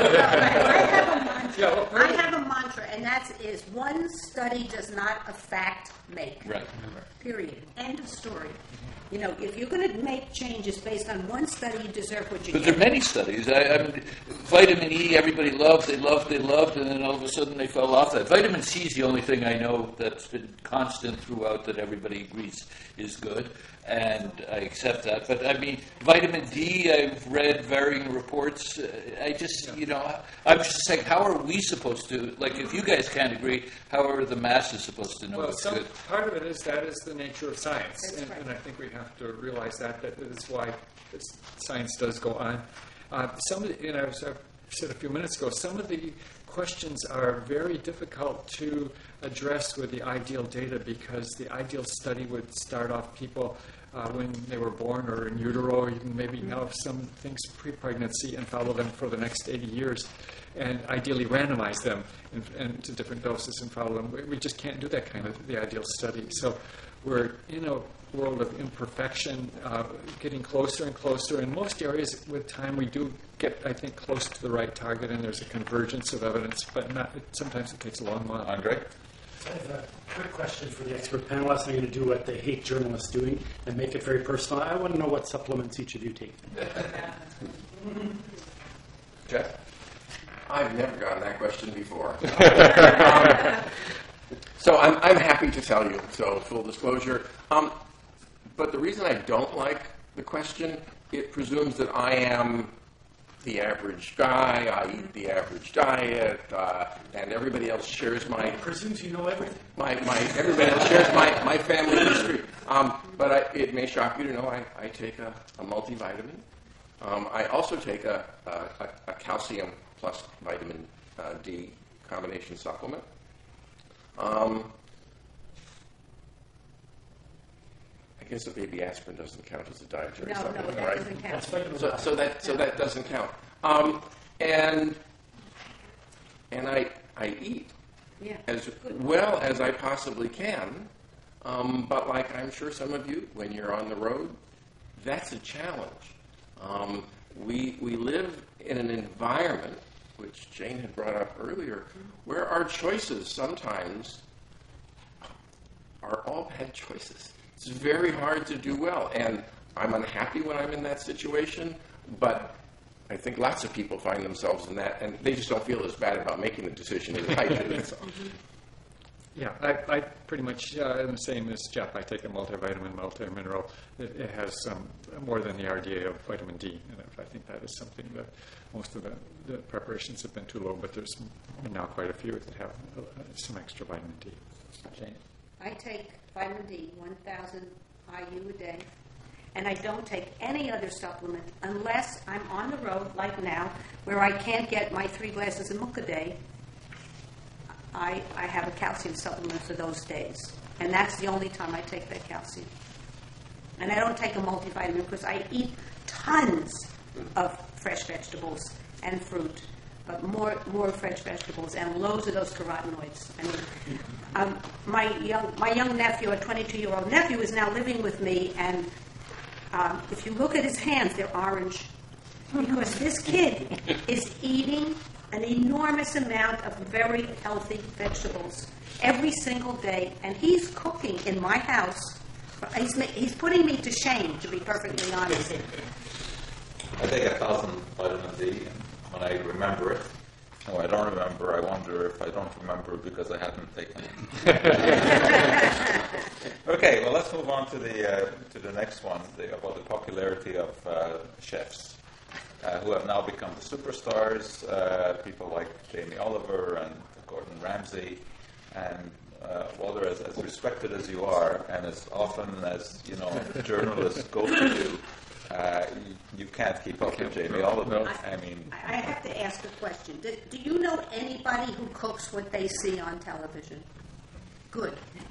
I have a mantra, and that is one study does not a fact make. Right. Period. End of story. You know, if you're going to make changes based on one study, you deserve what you get. But there are many studies. I mean, vitamin E, everybody loved, and then all of a sudden they fell off that. Vitamin C is the only thing I know that's been constant throughout that everybody agrees is good, and I accept that. But I mean, vitamin D, I've read varying reports. I'm just saying, how are we supposed to, like, if you guys can't agree, how are the masses supposed to know what's good? Part of it is that is the nature of science, and I think we have to realize that is why science does go on. Some of the, as I said a few minutes ago, some of the questions are very difficult to address with the ideal data, because the ideal study would start off people when they were born or in utero, or even maybe now some things pre-pregnancy, and follow them for the next 80 years, and ideally randomize them into different doses and follow them. We just can't do that kind of the ideal study. So we're in a world of imperfection, getting closer and closer. In most areas, with time, we do get, I think, close to the right target, and there's a convergence of evidence, but sometimes it takes a long while. Andre? I have a quick question for the expert panelists. I'm going to do what they hate journalists doing and make it very personal. I want to know what supplements each of you take. Jeff? I've never gotten that question before. So I'm happy to tell you, so full disclosure. But the reason I don't like the question, it presumes that I am the average guy, I eat the average diet, and everybody else shares my... It presumes you know everything. Everybody else shares my family history. But it may shock you to know I take a multivitamin. I also take a calcium plus vitamin D combination supplement. I guess a baby aspirin doesn't count as a dietary supplement, that right? doesn't count. So that doesn't count. And I eat as well as I possibly can. But like I'm sure some of you, when you're on the road, that's a challenge. We live in an environment, which Jane had brought up earlier, where our choices sometimes are all bad choices. It's very hard to do well, and I'm unhappy when I'm in that situation, but I think lots of people find themselves in that, and they just don't feel as bad about making the decision as I do. Yeah, I pretty much am the same as Jeff. I take a multivitamin, multi-mineral. It has more than the RDA of vitamin D, and I think that is something that most of the preparations have been too low, but there's now quite a few that have some extra vitamin D. Jane? I take vitamin D, 1,000 IU a day, and I don't take any other supplement unless I'm on the road, like now, where I can't get my 3 glasses of milk a day. I have a calcium supplement for those days. And that's the only time I take that calcium. And I don't take a multivitamin because I eat tons of fresh vegetables and fruit, but more fresh vegetables and loads of those carotenoids. I mean, my young nephew, a 22-year-old nephew, is now living with me, and if you look at his hands, they're orange because this kid is eating an enormous amount of very healthy vegetables every single day, and he's cooking in my house. He's putting me to shame, to be perfectly honest. I take 1,000 vitamin D, and when I remember it, or I don't remember, I wonder if I don't remember because I haven't taken it. Okay, well, let's move on to the next one, about the popularity of chefs, who have now become the superstars, people like Jamie Oliver and Gordon Ramsay, and Walter, as respected as you are, and as often as journalists go to you, you can't keep up with Jamie Oliver. I have to ask a question. Do you know anybody who cooks what they see on television? Good.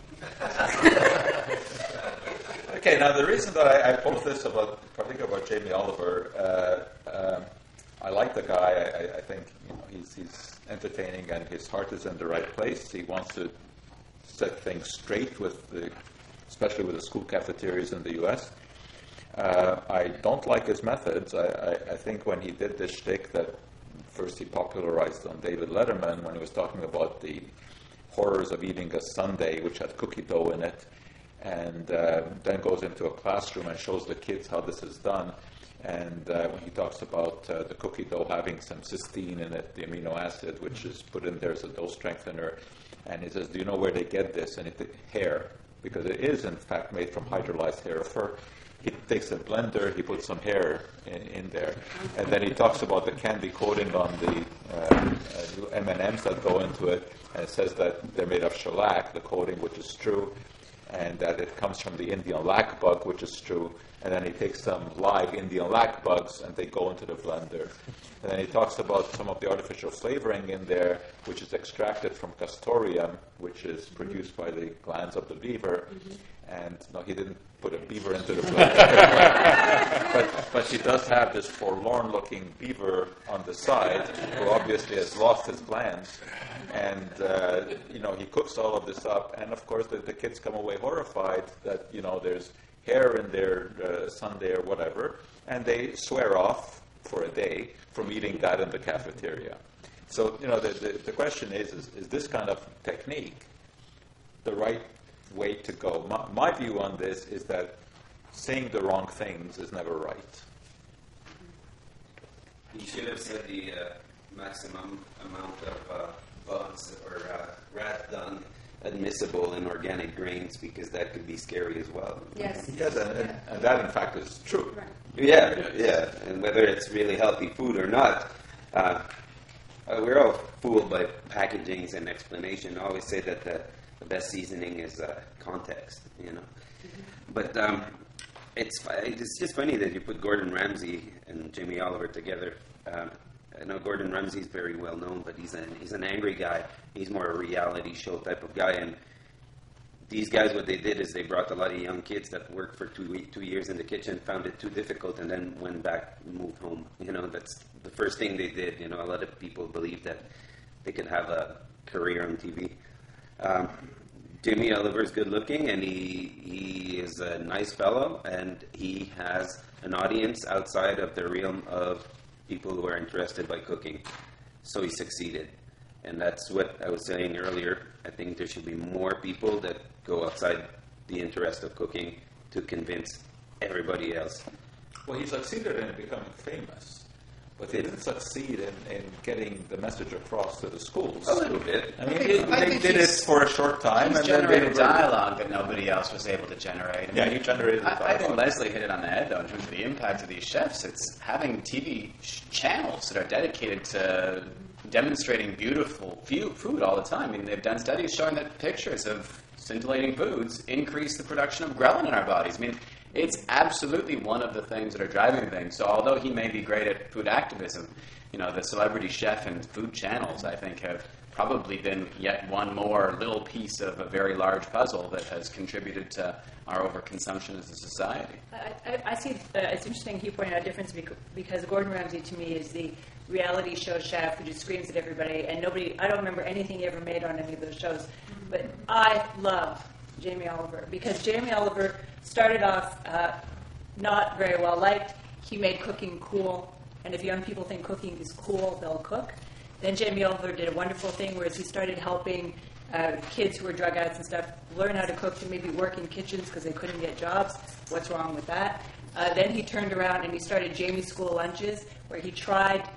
Okay, now the reason that I post this particularly about Jamie Oliver, I like the guy. I think he's entertaining and his heart is in the right place. He wants to set things straight especially with the school cafeterias in the U.S. I don't like his methods. I think when he did this shtick that first he popularized on David Letterman when he was talking about the horrors of eating a sundae which had cookie dough in it, and then goes into a classroom and shows the kids how this is done. And when he talks about the cookie dough having some cysteine in it, the amino acid, which is put in there as a dough strengthener, and he says, do you know where they get this? And hair, because it is in fact made from hydrolyzed hair of fur. He takes a blender, he puts some hair in there, and then he talks about the candy coating on the M&Ms that go into it, and it says that they're made of shellac, the coating, which is true, and that it comes from the Indian lac bug, which is true. And then he takes some live Indian lac bugs and they go into the blender. And then he talks about some of the artificial flavoring in there, which is extracted from castoreum, which is produced by the glands of the beaver. And no, he didn't put a beaver into the blender. but he does have this forlorn-looking beaver on the side, who obviously has lost his glands. And, he cooks all of this up. And, of course, the kids come away horrified that, there's hair in their sundae or whatever, and they swear off for a day from eating that in the cafeteria. So, the question is this kind of technique the right way to go? My view on this is that saying the wrong things is never right. You should have said the maximum amount of bugs or rat dung admissible in organic grains, because that could be scary as well. Yes. Yes, and that in fact is true. Right. Yeah. And whether it's really healthy food or not, we're all fooled by packagings and explanation. I always say that the best seasoning is context, But it's just funny that you put Gordon Ramsay and Jamie Oliver together. I know Gordon Ramsay's very well known, but he's an angry guy. He's more a reality show type of guy. And these guys, what they did is they brought a lot of young kids that worked for 2 years in the kitchen, found it too difficult, and then went back and moved home. That's the first thing they did. A lot of people believe that they could have a career on TV. Jamie Oliver's good looking, and he is a nice fellow, and he has an audience outside of the realm of people who are interested by cooking. So he succeeded. And that's what I was saying earlier. I think there should be more people that go outside the interest of cooking to convince everybody else. Well, he succeeded in becoming famous, but he didn't succeed in getting the message across to the schools. A little bit. I mean, they did it for a short time. He's and generated dialogue that nobody else was able to generate. He generated dialogue. I think Leslie hit it on the head, though, in terms of the impact of these chefs. It's having TV channels that are dedicated to demonstrating beautiful food all the time. I mean, they've done studies showing that pictures of scintillating foods increase the production of ghrelin in our bodies. I mean, it's absolutely one of the things that are driving things. So although he may be great at food activism, the celebrity chef and food channels, I think, have probably been yet one more little piece of a very large puzzle that has contributed to our overconsumption as a society. I see, it's interesting he pointed out a difference because Gordon Ramsay to me is the reality show chef who just screams at everybody, and I don't remember anything he ever made on any of those shows, but I love Jamie Oliver because Jamie Oliver started off not very well liked. He made cooking cool, and if young people think cooking is cool, they'll cook. Then Jamie Oliver did a wonderful thing where he started helping kids who were drug addicts and stuff learn how to cook to maybe work in kitchens because they couldn't get jobs. What's wrong with that? Then he turned around and he started Jamie's School Lunches, where he tried,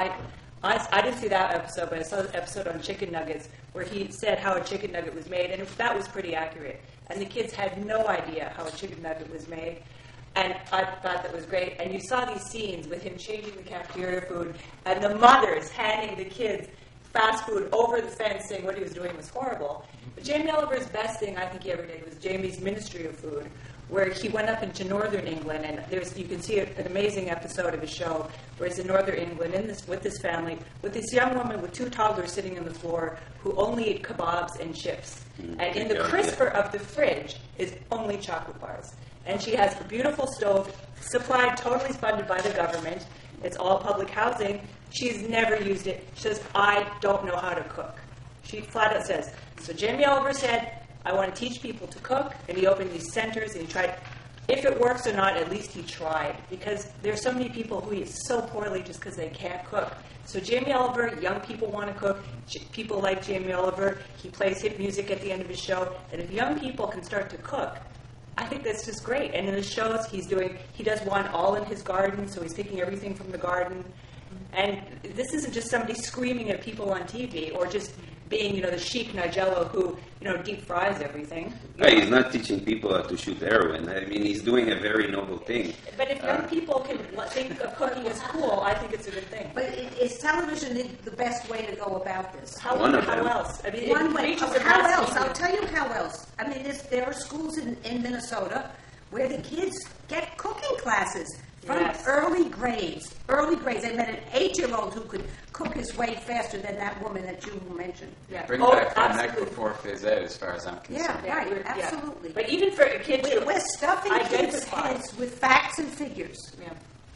I didn't see that episode, but I saw the episode on chicken nuggets where he said how a chicken nugget was made, and that was pretty accurate. And the kids had no idea how a chicken nugget was made. And I thought that was great. And you saw these scenes with him changing the cafeteria food and the mothers handing the kids fast food over the fence saying what he was doing was horrible. But Jamie Oliver's best thing I think he ever did was Jamie's Ministry of Food, where he went up into northern England, and you can see an amazing episode of his show where he's in northern England with this family, with this young woman with 2 toddlers sitting on the floor who only eat kebabs and chips. And in the crisper of the fridge is only chocolate bars. And she has a beautiful stove, supplied, totally funded by the government. It's all public housing. She's never used it. She says, I don't know how to cook. She flat out says. So Jamie Oliver said, I want to teach people to cook. And he opened these centers and he tried. If it works or not, at least he tried. Because there's so many people who eat so poorly just because they can't cook. So Jamie Oliver, young people want to cook. People like Jamie Oliver. He plays hit music at the end of his show. And if young people can start to cook, I think that's just great. And in the shows, he does one all in his garden, so he's taking everything from the garden. And this isn't just somebody screaming at people on TV or just being, the chic Nigella who, deep fries everything. Right, he's not teaching people how to shoot heroin. I mean, he's doing a very noble thing. But if young people can think of cooking as cool, I think it's a good thing. But is television the best way to go about this? How else? I mean, One way. How else? I'll tell you how else. I mean, there are schools in Minnesota where the kids get cooking classes from early grades. They met an 8-year-old who could cook his way faster than that woman that you mentioned. Yeah. Bring back the night before phase A, as far as I'm concerned. Yeah, right, absolutely. But even for a kid to we're stuffing kids' heads with facts and figures. Yeah.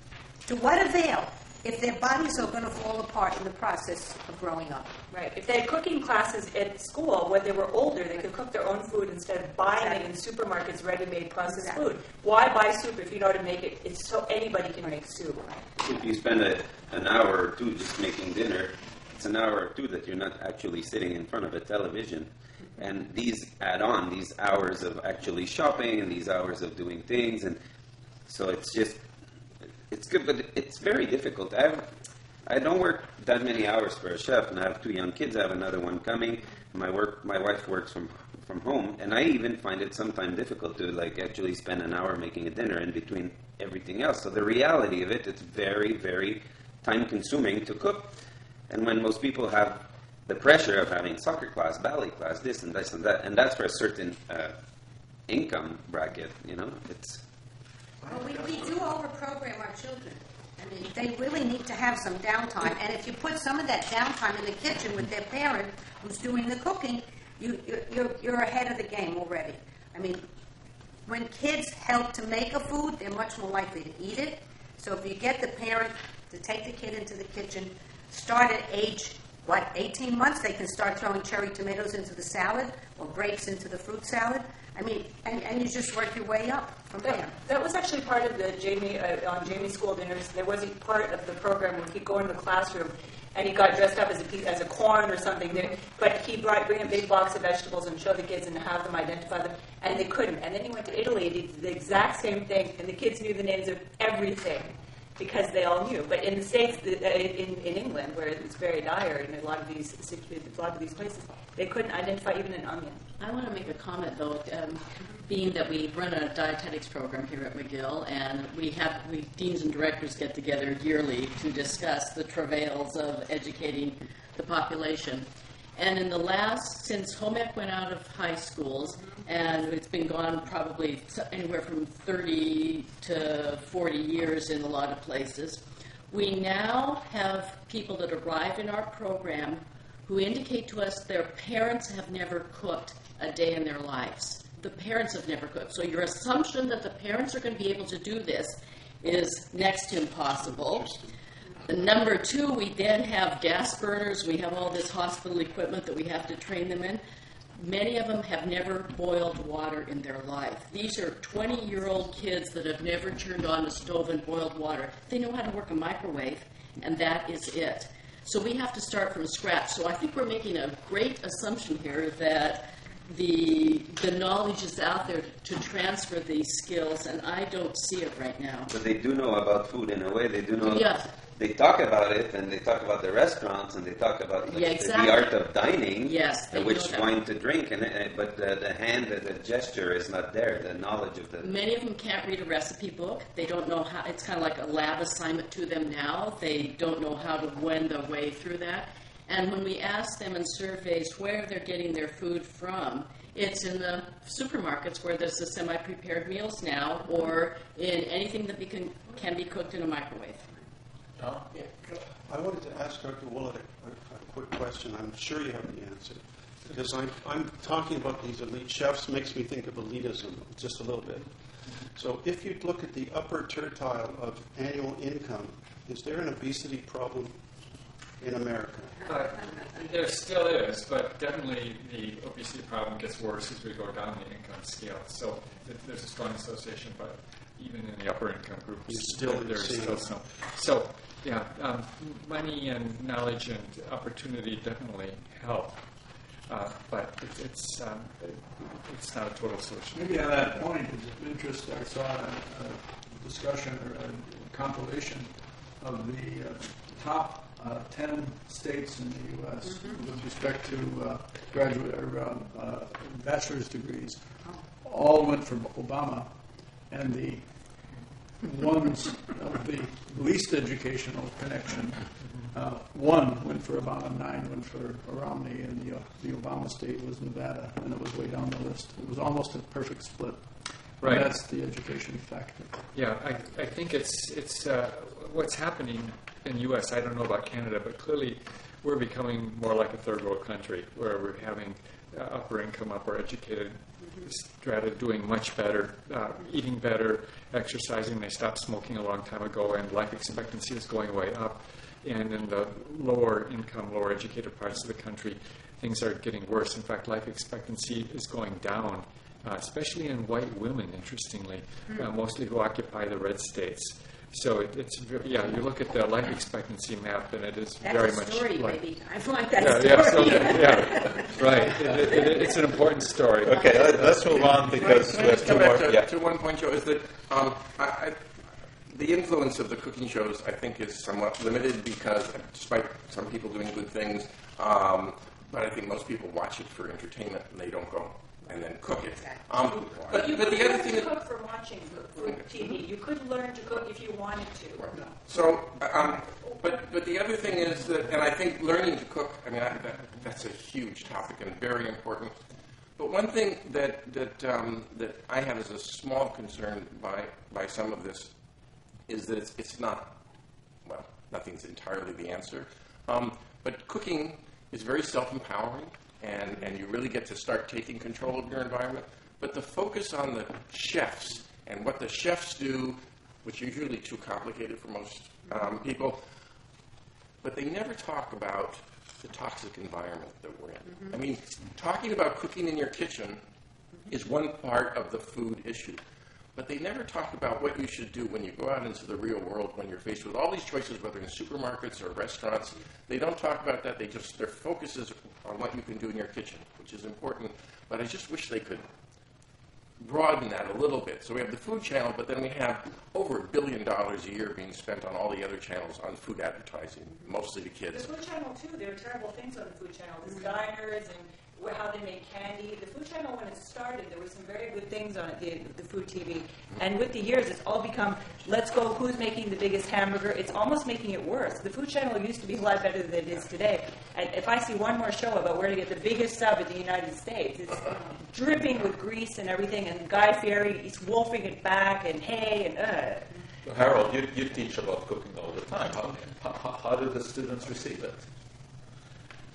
To what avail if their bodies are going to fall apart in the process of growing up? Right. If they had cooking classes at school when they were older, they could cook their own food instead of buying it in supermarkets, ready-made processed food. Why buy soup if you know how to make it? It's so anybody can make soup. If you spend an hour or two just making dinner, it's an hour or two that you're not actually sitting in front of a television. And these add on, these hours of actually shopping and these hours of doing things. And so it's good, but it's very difficult. I don't work that many hours for a chef, and I have 2 young kids. I have another one coming. My wife works from home, and I even find it sometimes difficult to actually spend an hour making a dinner in between everything else. So the reality of it, it's very, very time-consuming to cook. And when most people have the pressure of having soccer class, ballet class, this and this and that, and that's for a certain income bracket, it's... Well, we do overprogram our children. I mean, they really need to have some downtime. And if you put some of that downtime in the kitchen with their parent who's doing the cooking, you're ahead of the game already. I mean, when kids help to make a food, they're much more likely to eat it. So if you get the parent to take the kid into the kitchen, start at age, 18 months, they can start throwing cherry tomatoes into the salad or grapes into the fruit salad. I mean, and you just work your way up from there. That was actually part of the on Jamie's School Dinners. There was a part of the program where he'd go into the classroom and he got dressed up as a corn or something. But he'd bring a big box of vegetables and show the kids and have them identify them, and they couldn't. And then he went to Italy and he did the exact same thing, and the kids knew the names of everything because they all knew. But in the States, in England, where it's very dire in a lot of these places, they couldn't identify even an onion. I want to make a comment, though, being that we run a dietetics program here at McGill, and we deans and directors get together yearly to discuss the travails of educating the population. And in since home ec went out of high schools, and it's been gone probably anywhere from 30 to 40 years in a lot of places, we now have people that arrive in our program who indicate to us their parents have never cooked a day in their lives. The parents have never cooked. So your assumption that the parents are going to be able to do this is next to impossible. Number two, we then have gas burners. We have all this hospital equipment that we have to train them in. Many of them have never boiled water in their life. These are 20-year-old kids that have never turned on a stove and boiled water. They know how to work a microwave, and that is it. So we have to start from scratch. So I think we're making a great assumption here that the knowledge is out there to transfer these skills, and I don't see it right now. But they do know about food in a way. They do know. Yeah. They talk about it, and they talk about the restaurants, and they talk about the art of dining, yes, which wine to drink, but the hand, the gesture is not there, the knowledge of the... Many of them can't read a recipe book. They don't know how, it's kind of like a lab assignment to them now. They don't know how to wend their way through that. And when we ask them in surveys where they're getting their food from, it's in the supermarkets where there's the semi-prepared meals now, or in anything that can be cooked in a microwave. I wanted to ask Dr. Willett a quick question. I'm sure you have the answer. Because I'm talking about these elite chefs makes me think of elitism just a little bit. So if you look at the upper tertile of annual income, is there an obesity problem in America? There still is, but definitely the obesity problem gets worse as we go down the income scale. So there's a strong association, but even in the upper income groups, there's still some. So, yeah, money and knowledge and opportunity definitely help, but it's not a total solution. Maybe on that point, it's of interest, I saw a discussion or a compilation of the top 10 states in the U.S. with respect to graduate or bachelor's degrees. All went for Obama, and the ones of the least educational connection, one went for Obama, 9 went for Romney, and the Obama state was Nevada, and it was way down the list. It was almost a perfect split. Right. And that's the education factor. Yeah, I think it's what's happening in the U.S. I don't know about Canada, but clearly we're becoming more like a third world country where we're having upper income, upper educated strata doing much better, eating better, exercising. They stopped smoking a long time ago, and life expectancy is going way up. And in the lower income, lower educated parts of the country, things are getting worse. In fact, life expectancy is going down, especially in white women, interestingly, mostly who occupy the red states. So you look at the life expectancy map, and it is very much story, like... maybe. I like that story. Right. It's an important story. Okay, let's move on because we have two more. To one point, Joe, is that the influence of the cooking shows, I think, is somewhat limited because, despite some people doing good things, but I think most people watch it for entertainment and they don't go and then cook it. But you the other thing cook for watching food TV. You could learn to cook if you wanted to. So, but the other thing is that, and I think learning to cook, I mean, that's a huge topic and very important. But one thing that I have as a small concern by some of this is that it's not, well, nothing's entirely the answer. But cooking is very self-empowering, and you really get to start taking control of your environment. But the focus on the chefs and what the chefs do, which is usually too complicated for most people, but they never talk about the toxic environment that we're in. I mean, talking about cooking in your kitchen is one part of the food issue. But they never talk about what you should do when you go out into the real world, when you're faced with all these choices, whether in supermarkets or restaurants. They don't talk about that. Their focus is on what you can do in your kitchen, which is important. But I just wish they could broaden that a little bit. So we have the Food Channel, but then we have over $1 billion a year being spent on all the other channels on food advertising, mostly to kids. The Food Channel, too, there are terrible things on the Food Channel. There's diners and how they make candy. The Food Channel, when it started, there were some very good things on it, the food TV. And with the years, it's all become, let's go, who's making the biggest hamburger? It's almost making it worse. The Food Channel used to be a lot better than it is today. And if I see one more show about where to get the biggest sub in the United States, it's dripping with grease and everything, and Guy Fieri, he's wolfing it back, and hay, and Harold, you teach about cooking all the time. How do the students receive it?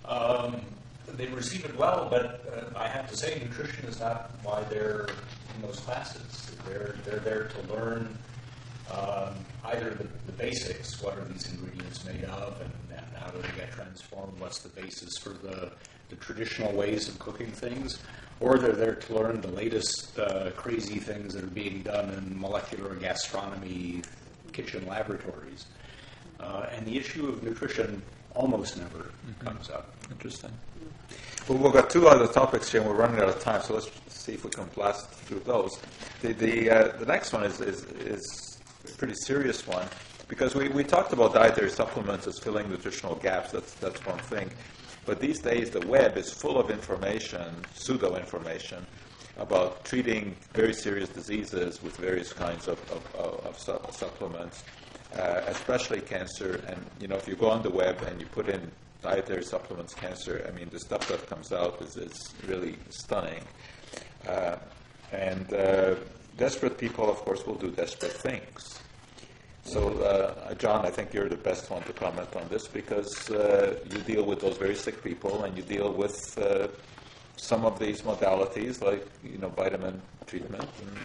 They receive it well, but I have to say, nutrition is not why they're in those classes. They're there to learn either the basics, what are these ingredients made of, and how do they get transformed, what's the basis for the traditional ways of cooking things, or they're there to learn the latest crazy things that are being done in molecular gastronomy kitchen laboratories. And the issue of nutrition almost never comes up. Interesting. Well, we've got two other topics here, and we're running out of time, so let's see if we can blast through those. The next one is a pretty serious one, because we talked about dietary supplements as filling nutritional gaps. That's one thing. But these days, the web is full of information, pseudo-information, about treating very serious diseases with various kinds of supplements, especially cancer. And, if you go on the web and you put in dietary supplements, cancer, the stuff that comes out is really stunning. And desperate people, of course, will do desperate things. So, John, I think you're the best one to comment on this, because you deal with those very sick people, and you deal with some of these modalities, like vitamin treatment.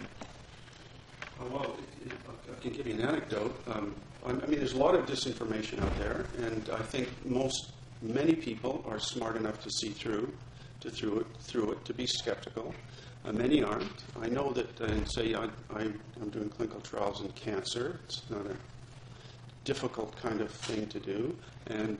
Well, I can give you an anecdote. There's a lot of disinformation out there, and I think many people are smart enough to see through it, to be skeptical. Many aren't. I know that, and say I'm doing clinical trials in cancer. It's not a difficult kind of thing to do, and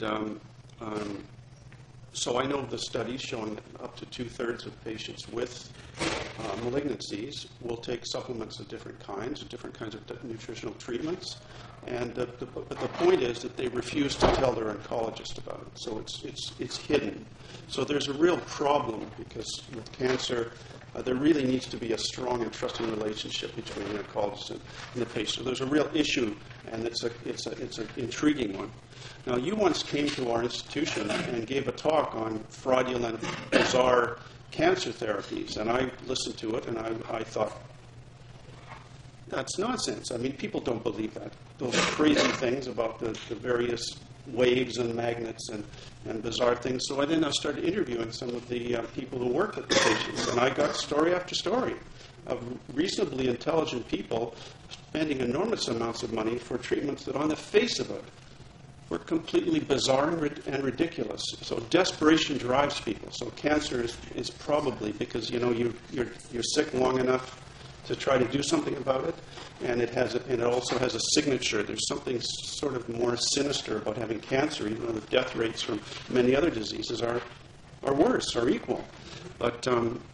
so I know the studies showing that up to 2/3 of patients with malignancies will take supplements of different kinds of nutritional treatments, and but the point is that they refuse to tell their oncologist about it. So it's hidden. So there's a real problem, because with cancer, there really needs to be a strong and trusting relationship between the oncologist and the patient. So there's a real issue, and it's an intriguing one. Now, you once came to our institution and gave a talk on fraudulent, bizarre cancer therapies, and I listened to it, and I thought, that's nonsense. People don't believe that. Those crazy things about the various waves and magnets and bizarre things. So I started interviewing some of the people who work with the patients, and I got story after story of reasonably intelligent people spending enormous amounts of money for treatments that, on the face of it, were completely bizarre and ridiculous. So desperation drives people. So cancer is probably because you're sick long enough to try to do something about it, and it also has a signature. There's something sort of more sinister about having cancer, even though the death rates from many other diseases are worse or equal. But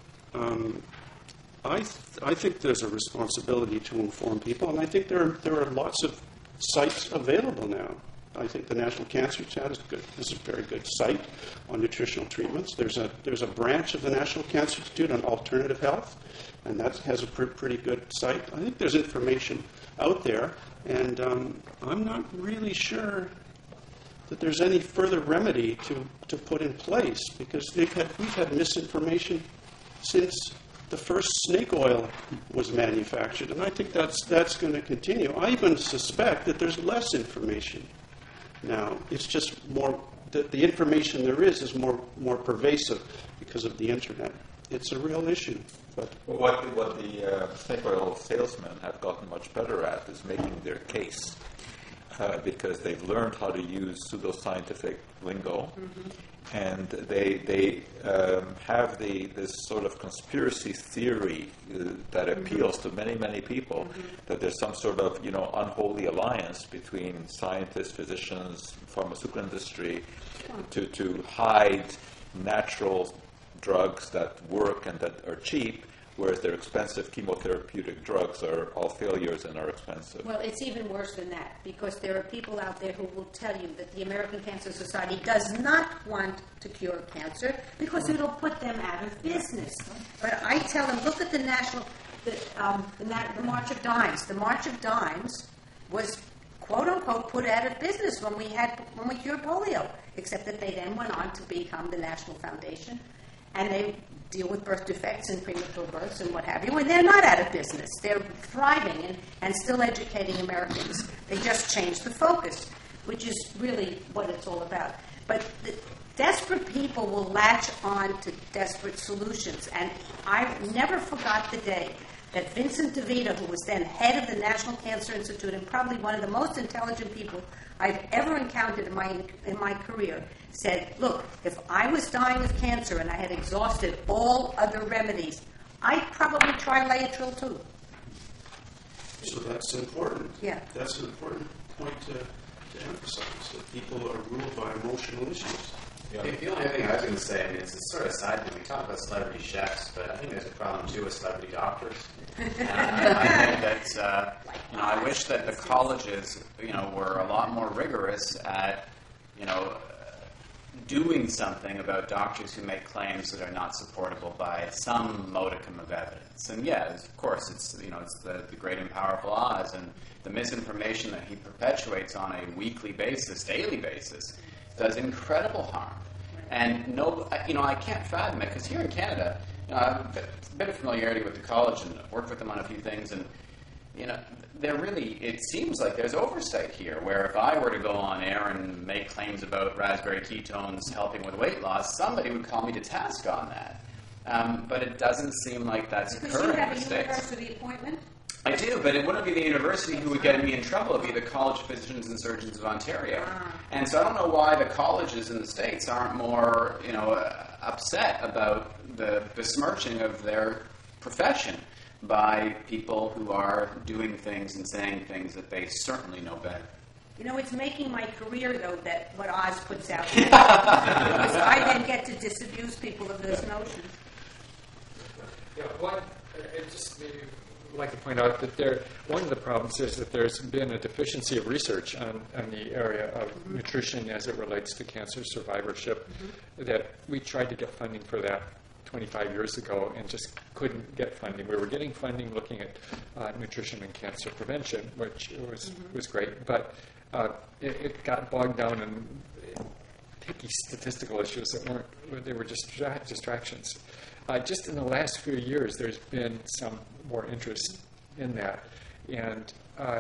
I think there's a responsibility to inform people, and I think there are lots of sites available now. I think the National Cancer Chat is a very good site on nutritional treatments. There's a branch of the National Cancer Institute on alternative health, and that has a pretty good site. I think there's information out there, and I'm not really sure that there's any further remedy to put in place, because we've had misinformation since the first snake oil was manufactured, and I think that's going to continue. I even suspect that there's less information now. It's just more, the information there is more pervasive because of the internet. It's a real issue. But what the snake oil salesmen have gotten much better at is making their case, because they've learned how to use pseudoscientific lingo, and they have this sort of conspiracy theory that appeals to many people, that there's some sort of unholy alliance between scientists, physicians, pharmaceutical industry to hide natural drugs that work and that are cheap, whereas their expensive chemotherapeutic drugs are all failures and are expensive. Well, it's even worse than that, because there are people out there who will tell you that the American Cancer Society does not want to cure cancer because it'll put them out of business. But I tell them, look at the March of Dimes. The March of Dimes was, quote unquote, put out of business when we cured polio, except that they then went on to become the National Foundation, and they deal with birth defects and premature births and what have you, and they're not out of business. They're thriving and still educating Americans. They just changed the focus, which is really what it's all about. But desperate people will latch on to desperate solutions. And I never forgot the day that Vincent DeVita, who was then head of the National Cancer Institute and probably one of the most intelligent people I've ever encountered in my career, said, look, if I was dying of cancer and I had exhausted all other remedies, I'd probably try Laetrile too. So that's important. Yeah. That's an important point to emphasize, that people are ruled by emotional issues. Yeah. The only thing I was going to say, I mean, it's a sort of side thing. We talk about celebrity chefs, but I think there's a problem too with celebrity doctors. And I think that I wish that the colleges, were a lot more rigorous at, doing something about doctors who make claims that are not supportable by some modicum of evidence. And yes, of course, it's the great and powerful Oz, and the misinformation that he perpetuates on a weekly basis, daily basis, does incredible harm. And I can't fathom it, because here in Canada, I have a bit of familiarity with the college and worked with them on a few things, and it seems like there's oversight here, where if I were to go on air and make claims about raspberry ketones helping with weight loss, somebody would call me to task on that. But it doesn't seem like that's occurring in the Because you have a university appointment? I do, but it wouldn't be the university who would get me in trouble. It would be the College of Physicians and Surgeons of Ontario. And so I don't know why the colleges in the States aren't more, upset about the besmirching of their profession by people who are doing things and saying things that they certainly know better. It's making my career, though, that what Oz puts out there. Because I then get to disabuse people of this notion. Yeah, I just maybe like to point out that one of the problems is that there's been a deficiency of research on the area of nutrition as it relates to cancer survivorship, that we tried to get funding for that 25 years ago and just couldn't get funding. We were getting funding looking at nutrition and cancer prevention, which was great, but it got bogged down in picky statistical issues they were just distractions. Just in the last few years, there's been some more interest in that. And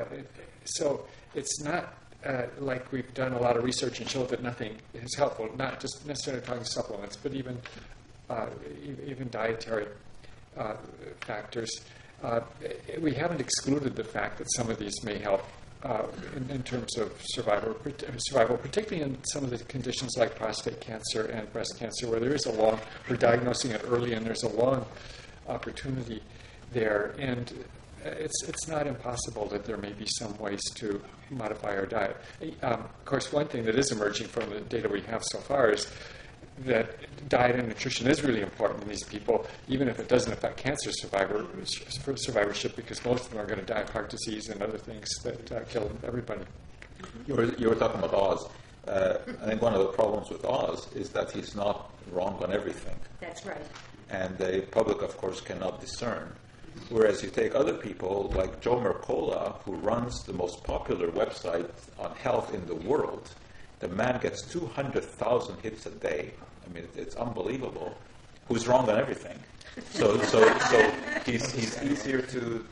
so it's not like we've done a lot of research and showed that nothing is helpful, not just necessarily talking supplements, but even dietary factors. We haven't excluded the fact that some of these may help in terms of survival, particularly in some of the conditions like prostate cancer and breast cancer, where there is we're diagnosing it early and there's a long opportunity there. And it's not impossible that there may be some ways to modify our diet. Of course, one thing that is emerging from the data we have so far is that diet and nutrition is really important in these people, even if it doesn't affect cancer survivorship, because most of them are going to die of heart disease and other things that kill everybody. You were talking about Oz. I think one of the problems with Oz is that he's not wrong on everything. That's right. And the public, of course, cannot discern. Whereas you take other people like Joe Mercola, who runs the most popular website on health in the world. The man gets 200,000 hits a day. I mean, it's unbelievable. Who's wrong on everything? So he's easier to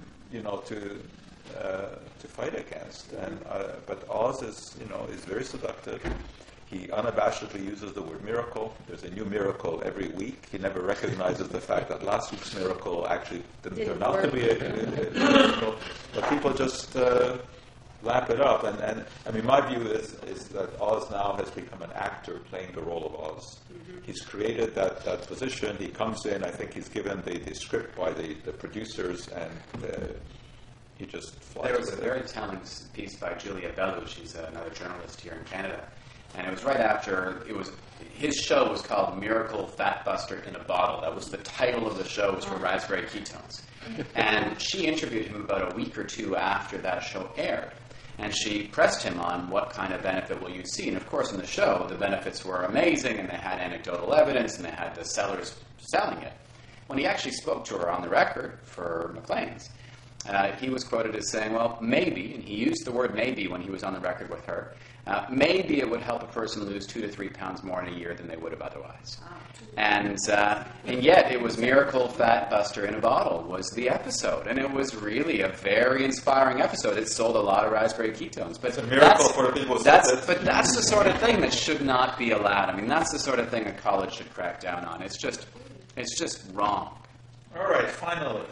fight against. And but Oz is very seductive. He unabashedly uses the word miracle. There's a new miracle every week. He never recognizes the fact that last week's miracle actually didn't turn out to be a miracle. But people just lap it up. And I mean, my view is that Oz now has become an actor playing the role of Oz. He's created that position. He comes in. I think he's given the script by the producers, and he just flies. There was a very telling piece by Julia Bellew. She's another journalist here in Canada. And it was right after his show was called Miracle Fat Buster in a Bottle. That was the title of the show, was for raspberry ketones. And she interviewed him about a week or two after that show aired. And she pressed him on what kind of benefit will you see. And of course, in the show, the benefits were amazing, and they had anecdotal evidence, and they had the sellers selling it. When he actually spoke to her on the record for Maclean's, he was quoted as saying, well, maybe, and he used the word maybe when he was on the record with her, maybe it would help a person lose 2 to 3 pounds more in a year than they would have otherwise. And yet it was Miracle Fat Buster in a Bottle was the episode. And it was really a very inspiring episode. It sold a lot of raspberry ketones. But it's a miracle for the people who But that's the sort of thing that should not be allowed. I mean, that's the sort of thing a college should crack down on. It's just wrong. All right, finally.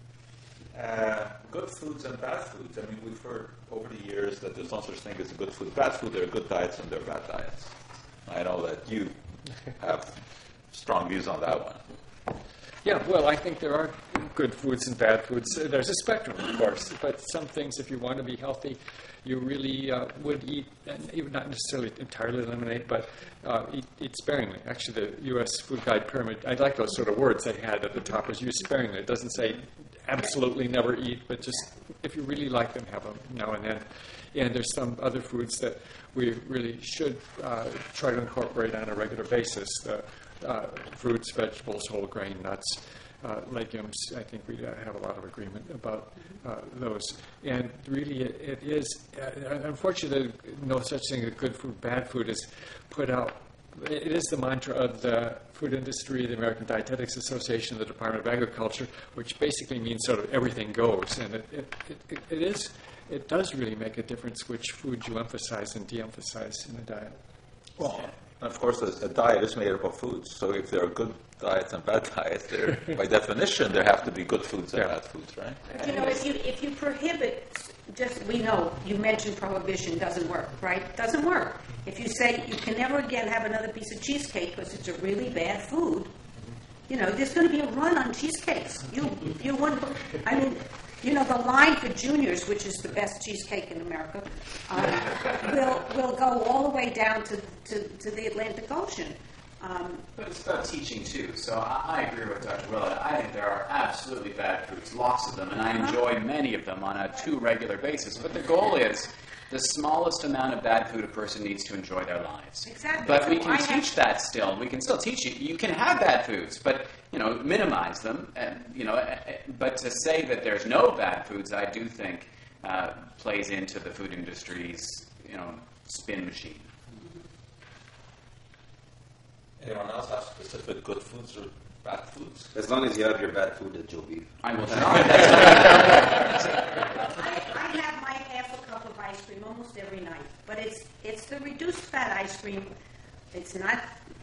Good foods and bad foods. I mean, we've heard over the years that there's no such thing as a good food, bad food. There are good diets and there are bad diets. I know that you have strong views on that one. Yeah, well, I think there are good foods and bad foods. There's a spectrum, of course, but some things, if you want to be healthy, you really would eat, and even not necessarily entirely eliminate, but eat sparingly. Actually, the U.S. Food Guide Pyramid, I like those sort of words they had at the top, was use sparingly. It doesn't say absolutely never eat, but just if you really like them, have them now and then. And there's some other foods that we really should try to incorporate on a regular basis. Fruits, vegetables, whole grain, nuts, legumes. I think we have a lot of agreement about those. And really, it is, unfortunately, no such thing as good food, bad food is put out. It is the mantra of the food industry, the American Dietetics Association, the Department of Agriculture, which basically means sort of everything goes. And it does really make a difference which foods you emphasize and de-emphasize in a diet. Well, of course, a diet is made up of foods. So if there are good diets and bad diets, by definition, there have to be good foods and bad foods, right? You know, if you prohibit, we know, you mentioned prohibition doesn't work, right? Doesn't work. If you say you can never again have another piece of cheesecake because it's a really bad food, you know, there's going to be a run on cheesecakes. I mean, you know, the line for Junior's, which is the best cheesecake in America, will go all the way down to the Atlantic Ocean. But it's about teaching, too. So I agree with Dr. Willett. I think there are absolutely bad foods, lots of them, and I enjoy many of them on a too regular basis. But the goal is the smallest amount of bad food a person needs to enjoy their lives. Exactly. But we can teach that still. We can still teach you. You can have bad foods, but, you know, minimize them. But to say that there's no bad foods, I do think plays into the food industry's, you know, spin machine. Anyone else have specific good foods or bad foods? As long as you have your bad food at Joe Beef. I will try. I have my half a cup of ice cream almost every night, but it's the reduced fat ice cream. It's not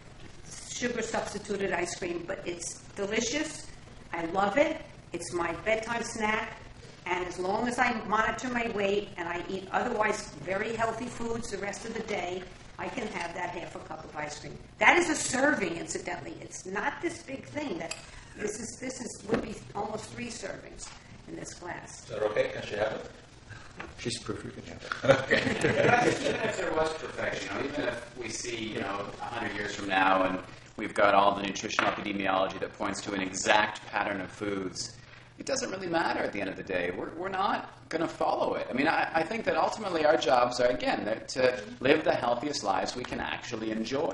sugar substituted ice cream, but it's delicious. I love it. It's my bedtime snack, and as long as I monitor my weight and I eat otherwise very healthy foods the rest of the day, I can have that half a cup of ice cream. That is a serving, incidentally. It's not this big thing. This would be almost 3 servings in this glass. Is that okay? Can she have it? She's proof you can have it. Okay. Even if there was perfection, even if we see, 100 years from now and we've got all the nutritional epidemiology that points to an exact pattern of foods, it doesn't really matter at the end of the day. We're not going to follow it. I mean, I think that ultimately our jobs are, again, to live the healthiest lives we can actually enjoy.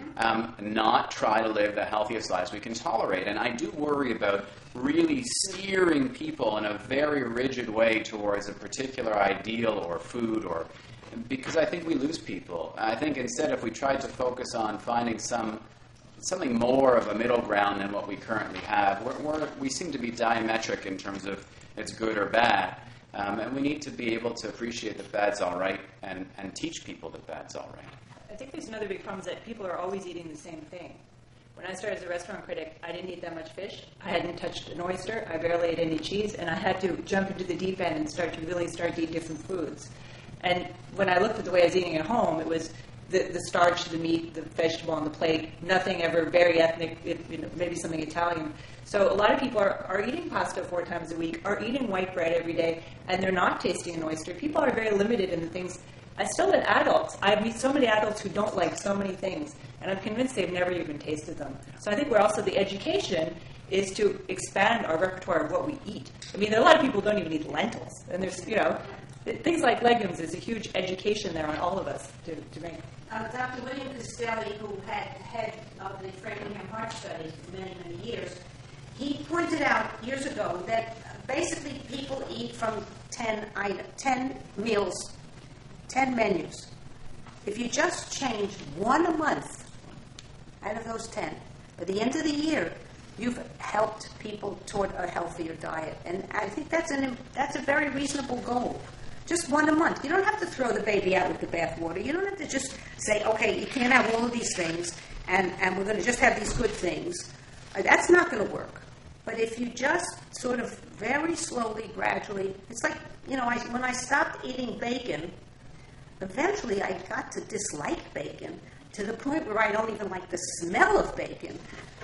Not try to live the healthiest lives we can tolerate. And I do worry about really steering people in a very rigid way towards a particular ideal or food, because I think we lose people. I think instead if we tried to focus on finding something more of a middle ground than what we currently have, we seem to be diametric in terms of it's good or bad. And we need to be able to appreciate that bad's all right and teach people that bad's all right. I think there's another big problem is that people are always eating the same thing. When I started as a restaurant critic, I didn't eat that much fish. I hadn't touched an oyster. I barely ate any cheese. And I had to jump into the deep end and start to eat different foods. And when I looked at the way I was eating at home, it was the starch, the meat, the vegetable on the plate, nothing ever very ethnic, maybe something Italian. So a lot of people are eating pasta 4 times a week, are eating white bread every day, and they're not tasting an oyster. People are very limited in the things. I still met adults. I meet so many adults who don't like so many things, and I'm convinced they've never even tasted them. So I think we're also, the education is to expand our repertoire of what we eat. I mean, there are a lot of people who don't even eat lentils, and there's, things like legumes is a huge education there on all of us to make. Dr. William Castelli, who had head of the Framingham Heart Study for many, many years, he pointed out years ago that basically people eat from 10 meals, 10 menus. If you just change one a month out of those 10, by the end of the year, you've helped people toward a healthier diet. And I think that's a very reasonable goal. Just one a month. You don't have to throw the baby out with the bathwater. You don't have to just say, okay, you can't have all of these things, and we're going to just have these good things. That's not going to work. But if you just sort of very slowly, gradually, it's like, when I stopped eating bacon, eventually I got to dislike bacon to the point where I don't even like the smell of bacon.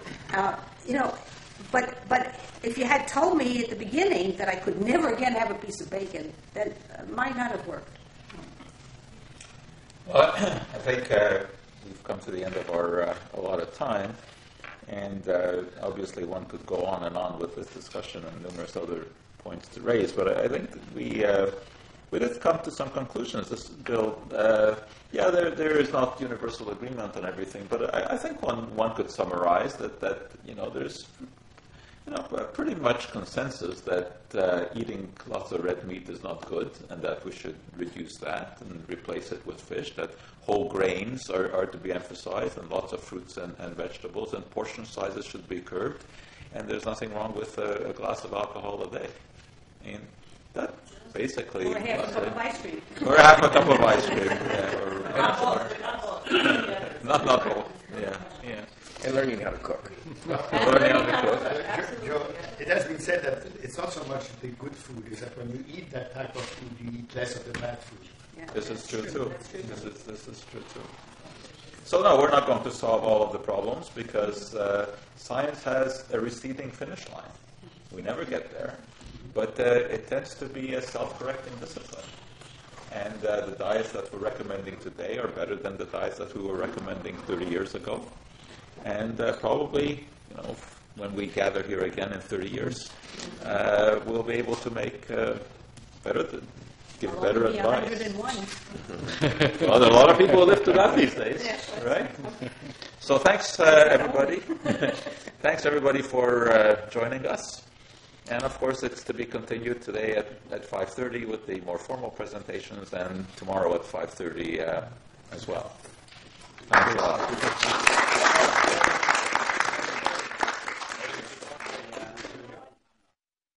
But if you had told me at the beginning that I could never again have a piece of bacon, then it might not have worked. Well, I think we've come to the end of our allotted time, and obviously one could go on and on with this discussion and numerous other points to raise, but I think we did come to some conclusions. This bill, there is not universal agreement on everything, but I think one could summarize that there's pretty much consensus that eating lots of red meat is not good, and that we should reduce that and replace it with fish, that whole grains are to be emphasized, and lots of fruits and vegetables, and portion sizes should be curbed, and there's nothing wrong with a glass of alcohol a day. And that basically... Or half a cup of ice cream. Or half a cup of ice cream, yeah. Not all, yeah. And learning how to cook. Joe, it has been said that it's not so much the good food, is that when you eat that type of food, you eat less of the bad food. Yeah. This is true too. This is true too. So no, we're not going to solve all of the problems because science has a receding finish line. We never get there, but it tends to be a self-correcting discipline. And the diets that we're recommending today are better than the diets that we were recommending 30 years ago. And probably, when we gather here again in 30 years, we'll be able to make give better advice. 101. Well, there are a lot of people who live to that these days, right? So thanks, everybody. Thanks, everybody, for joining us. And, of course, it's to be continued today at 5:30 with the more formal presentations, and tomorrow at 5:30 as well. Thanks a lot.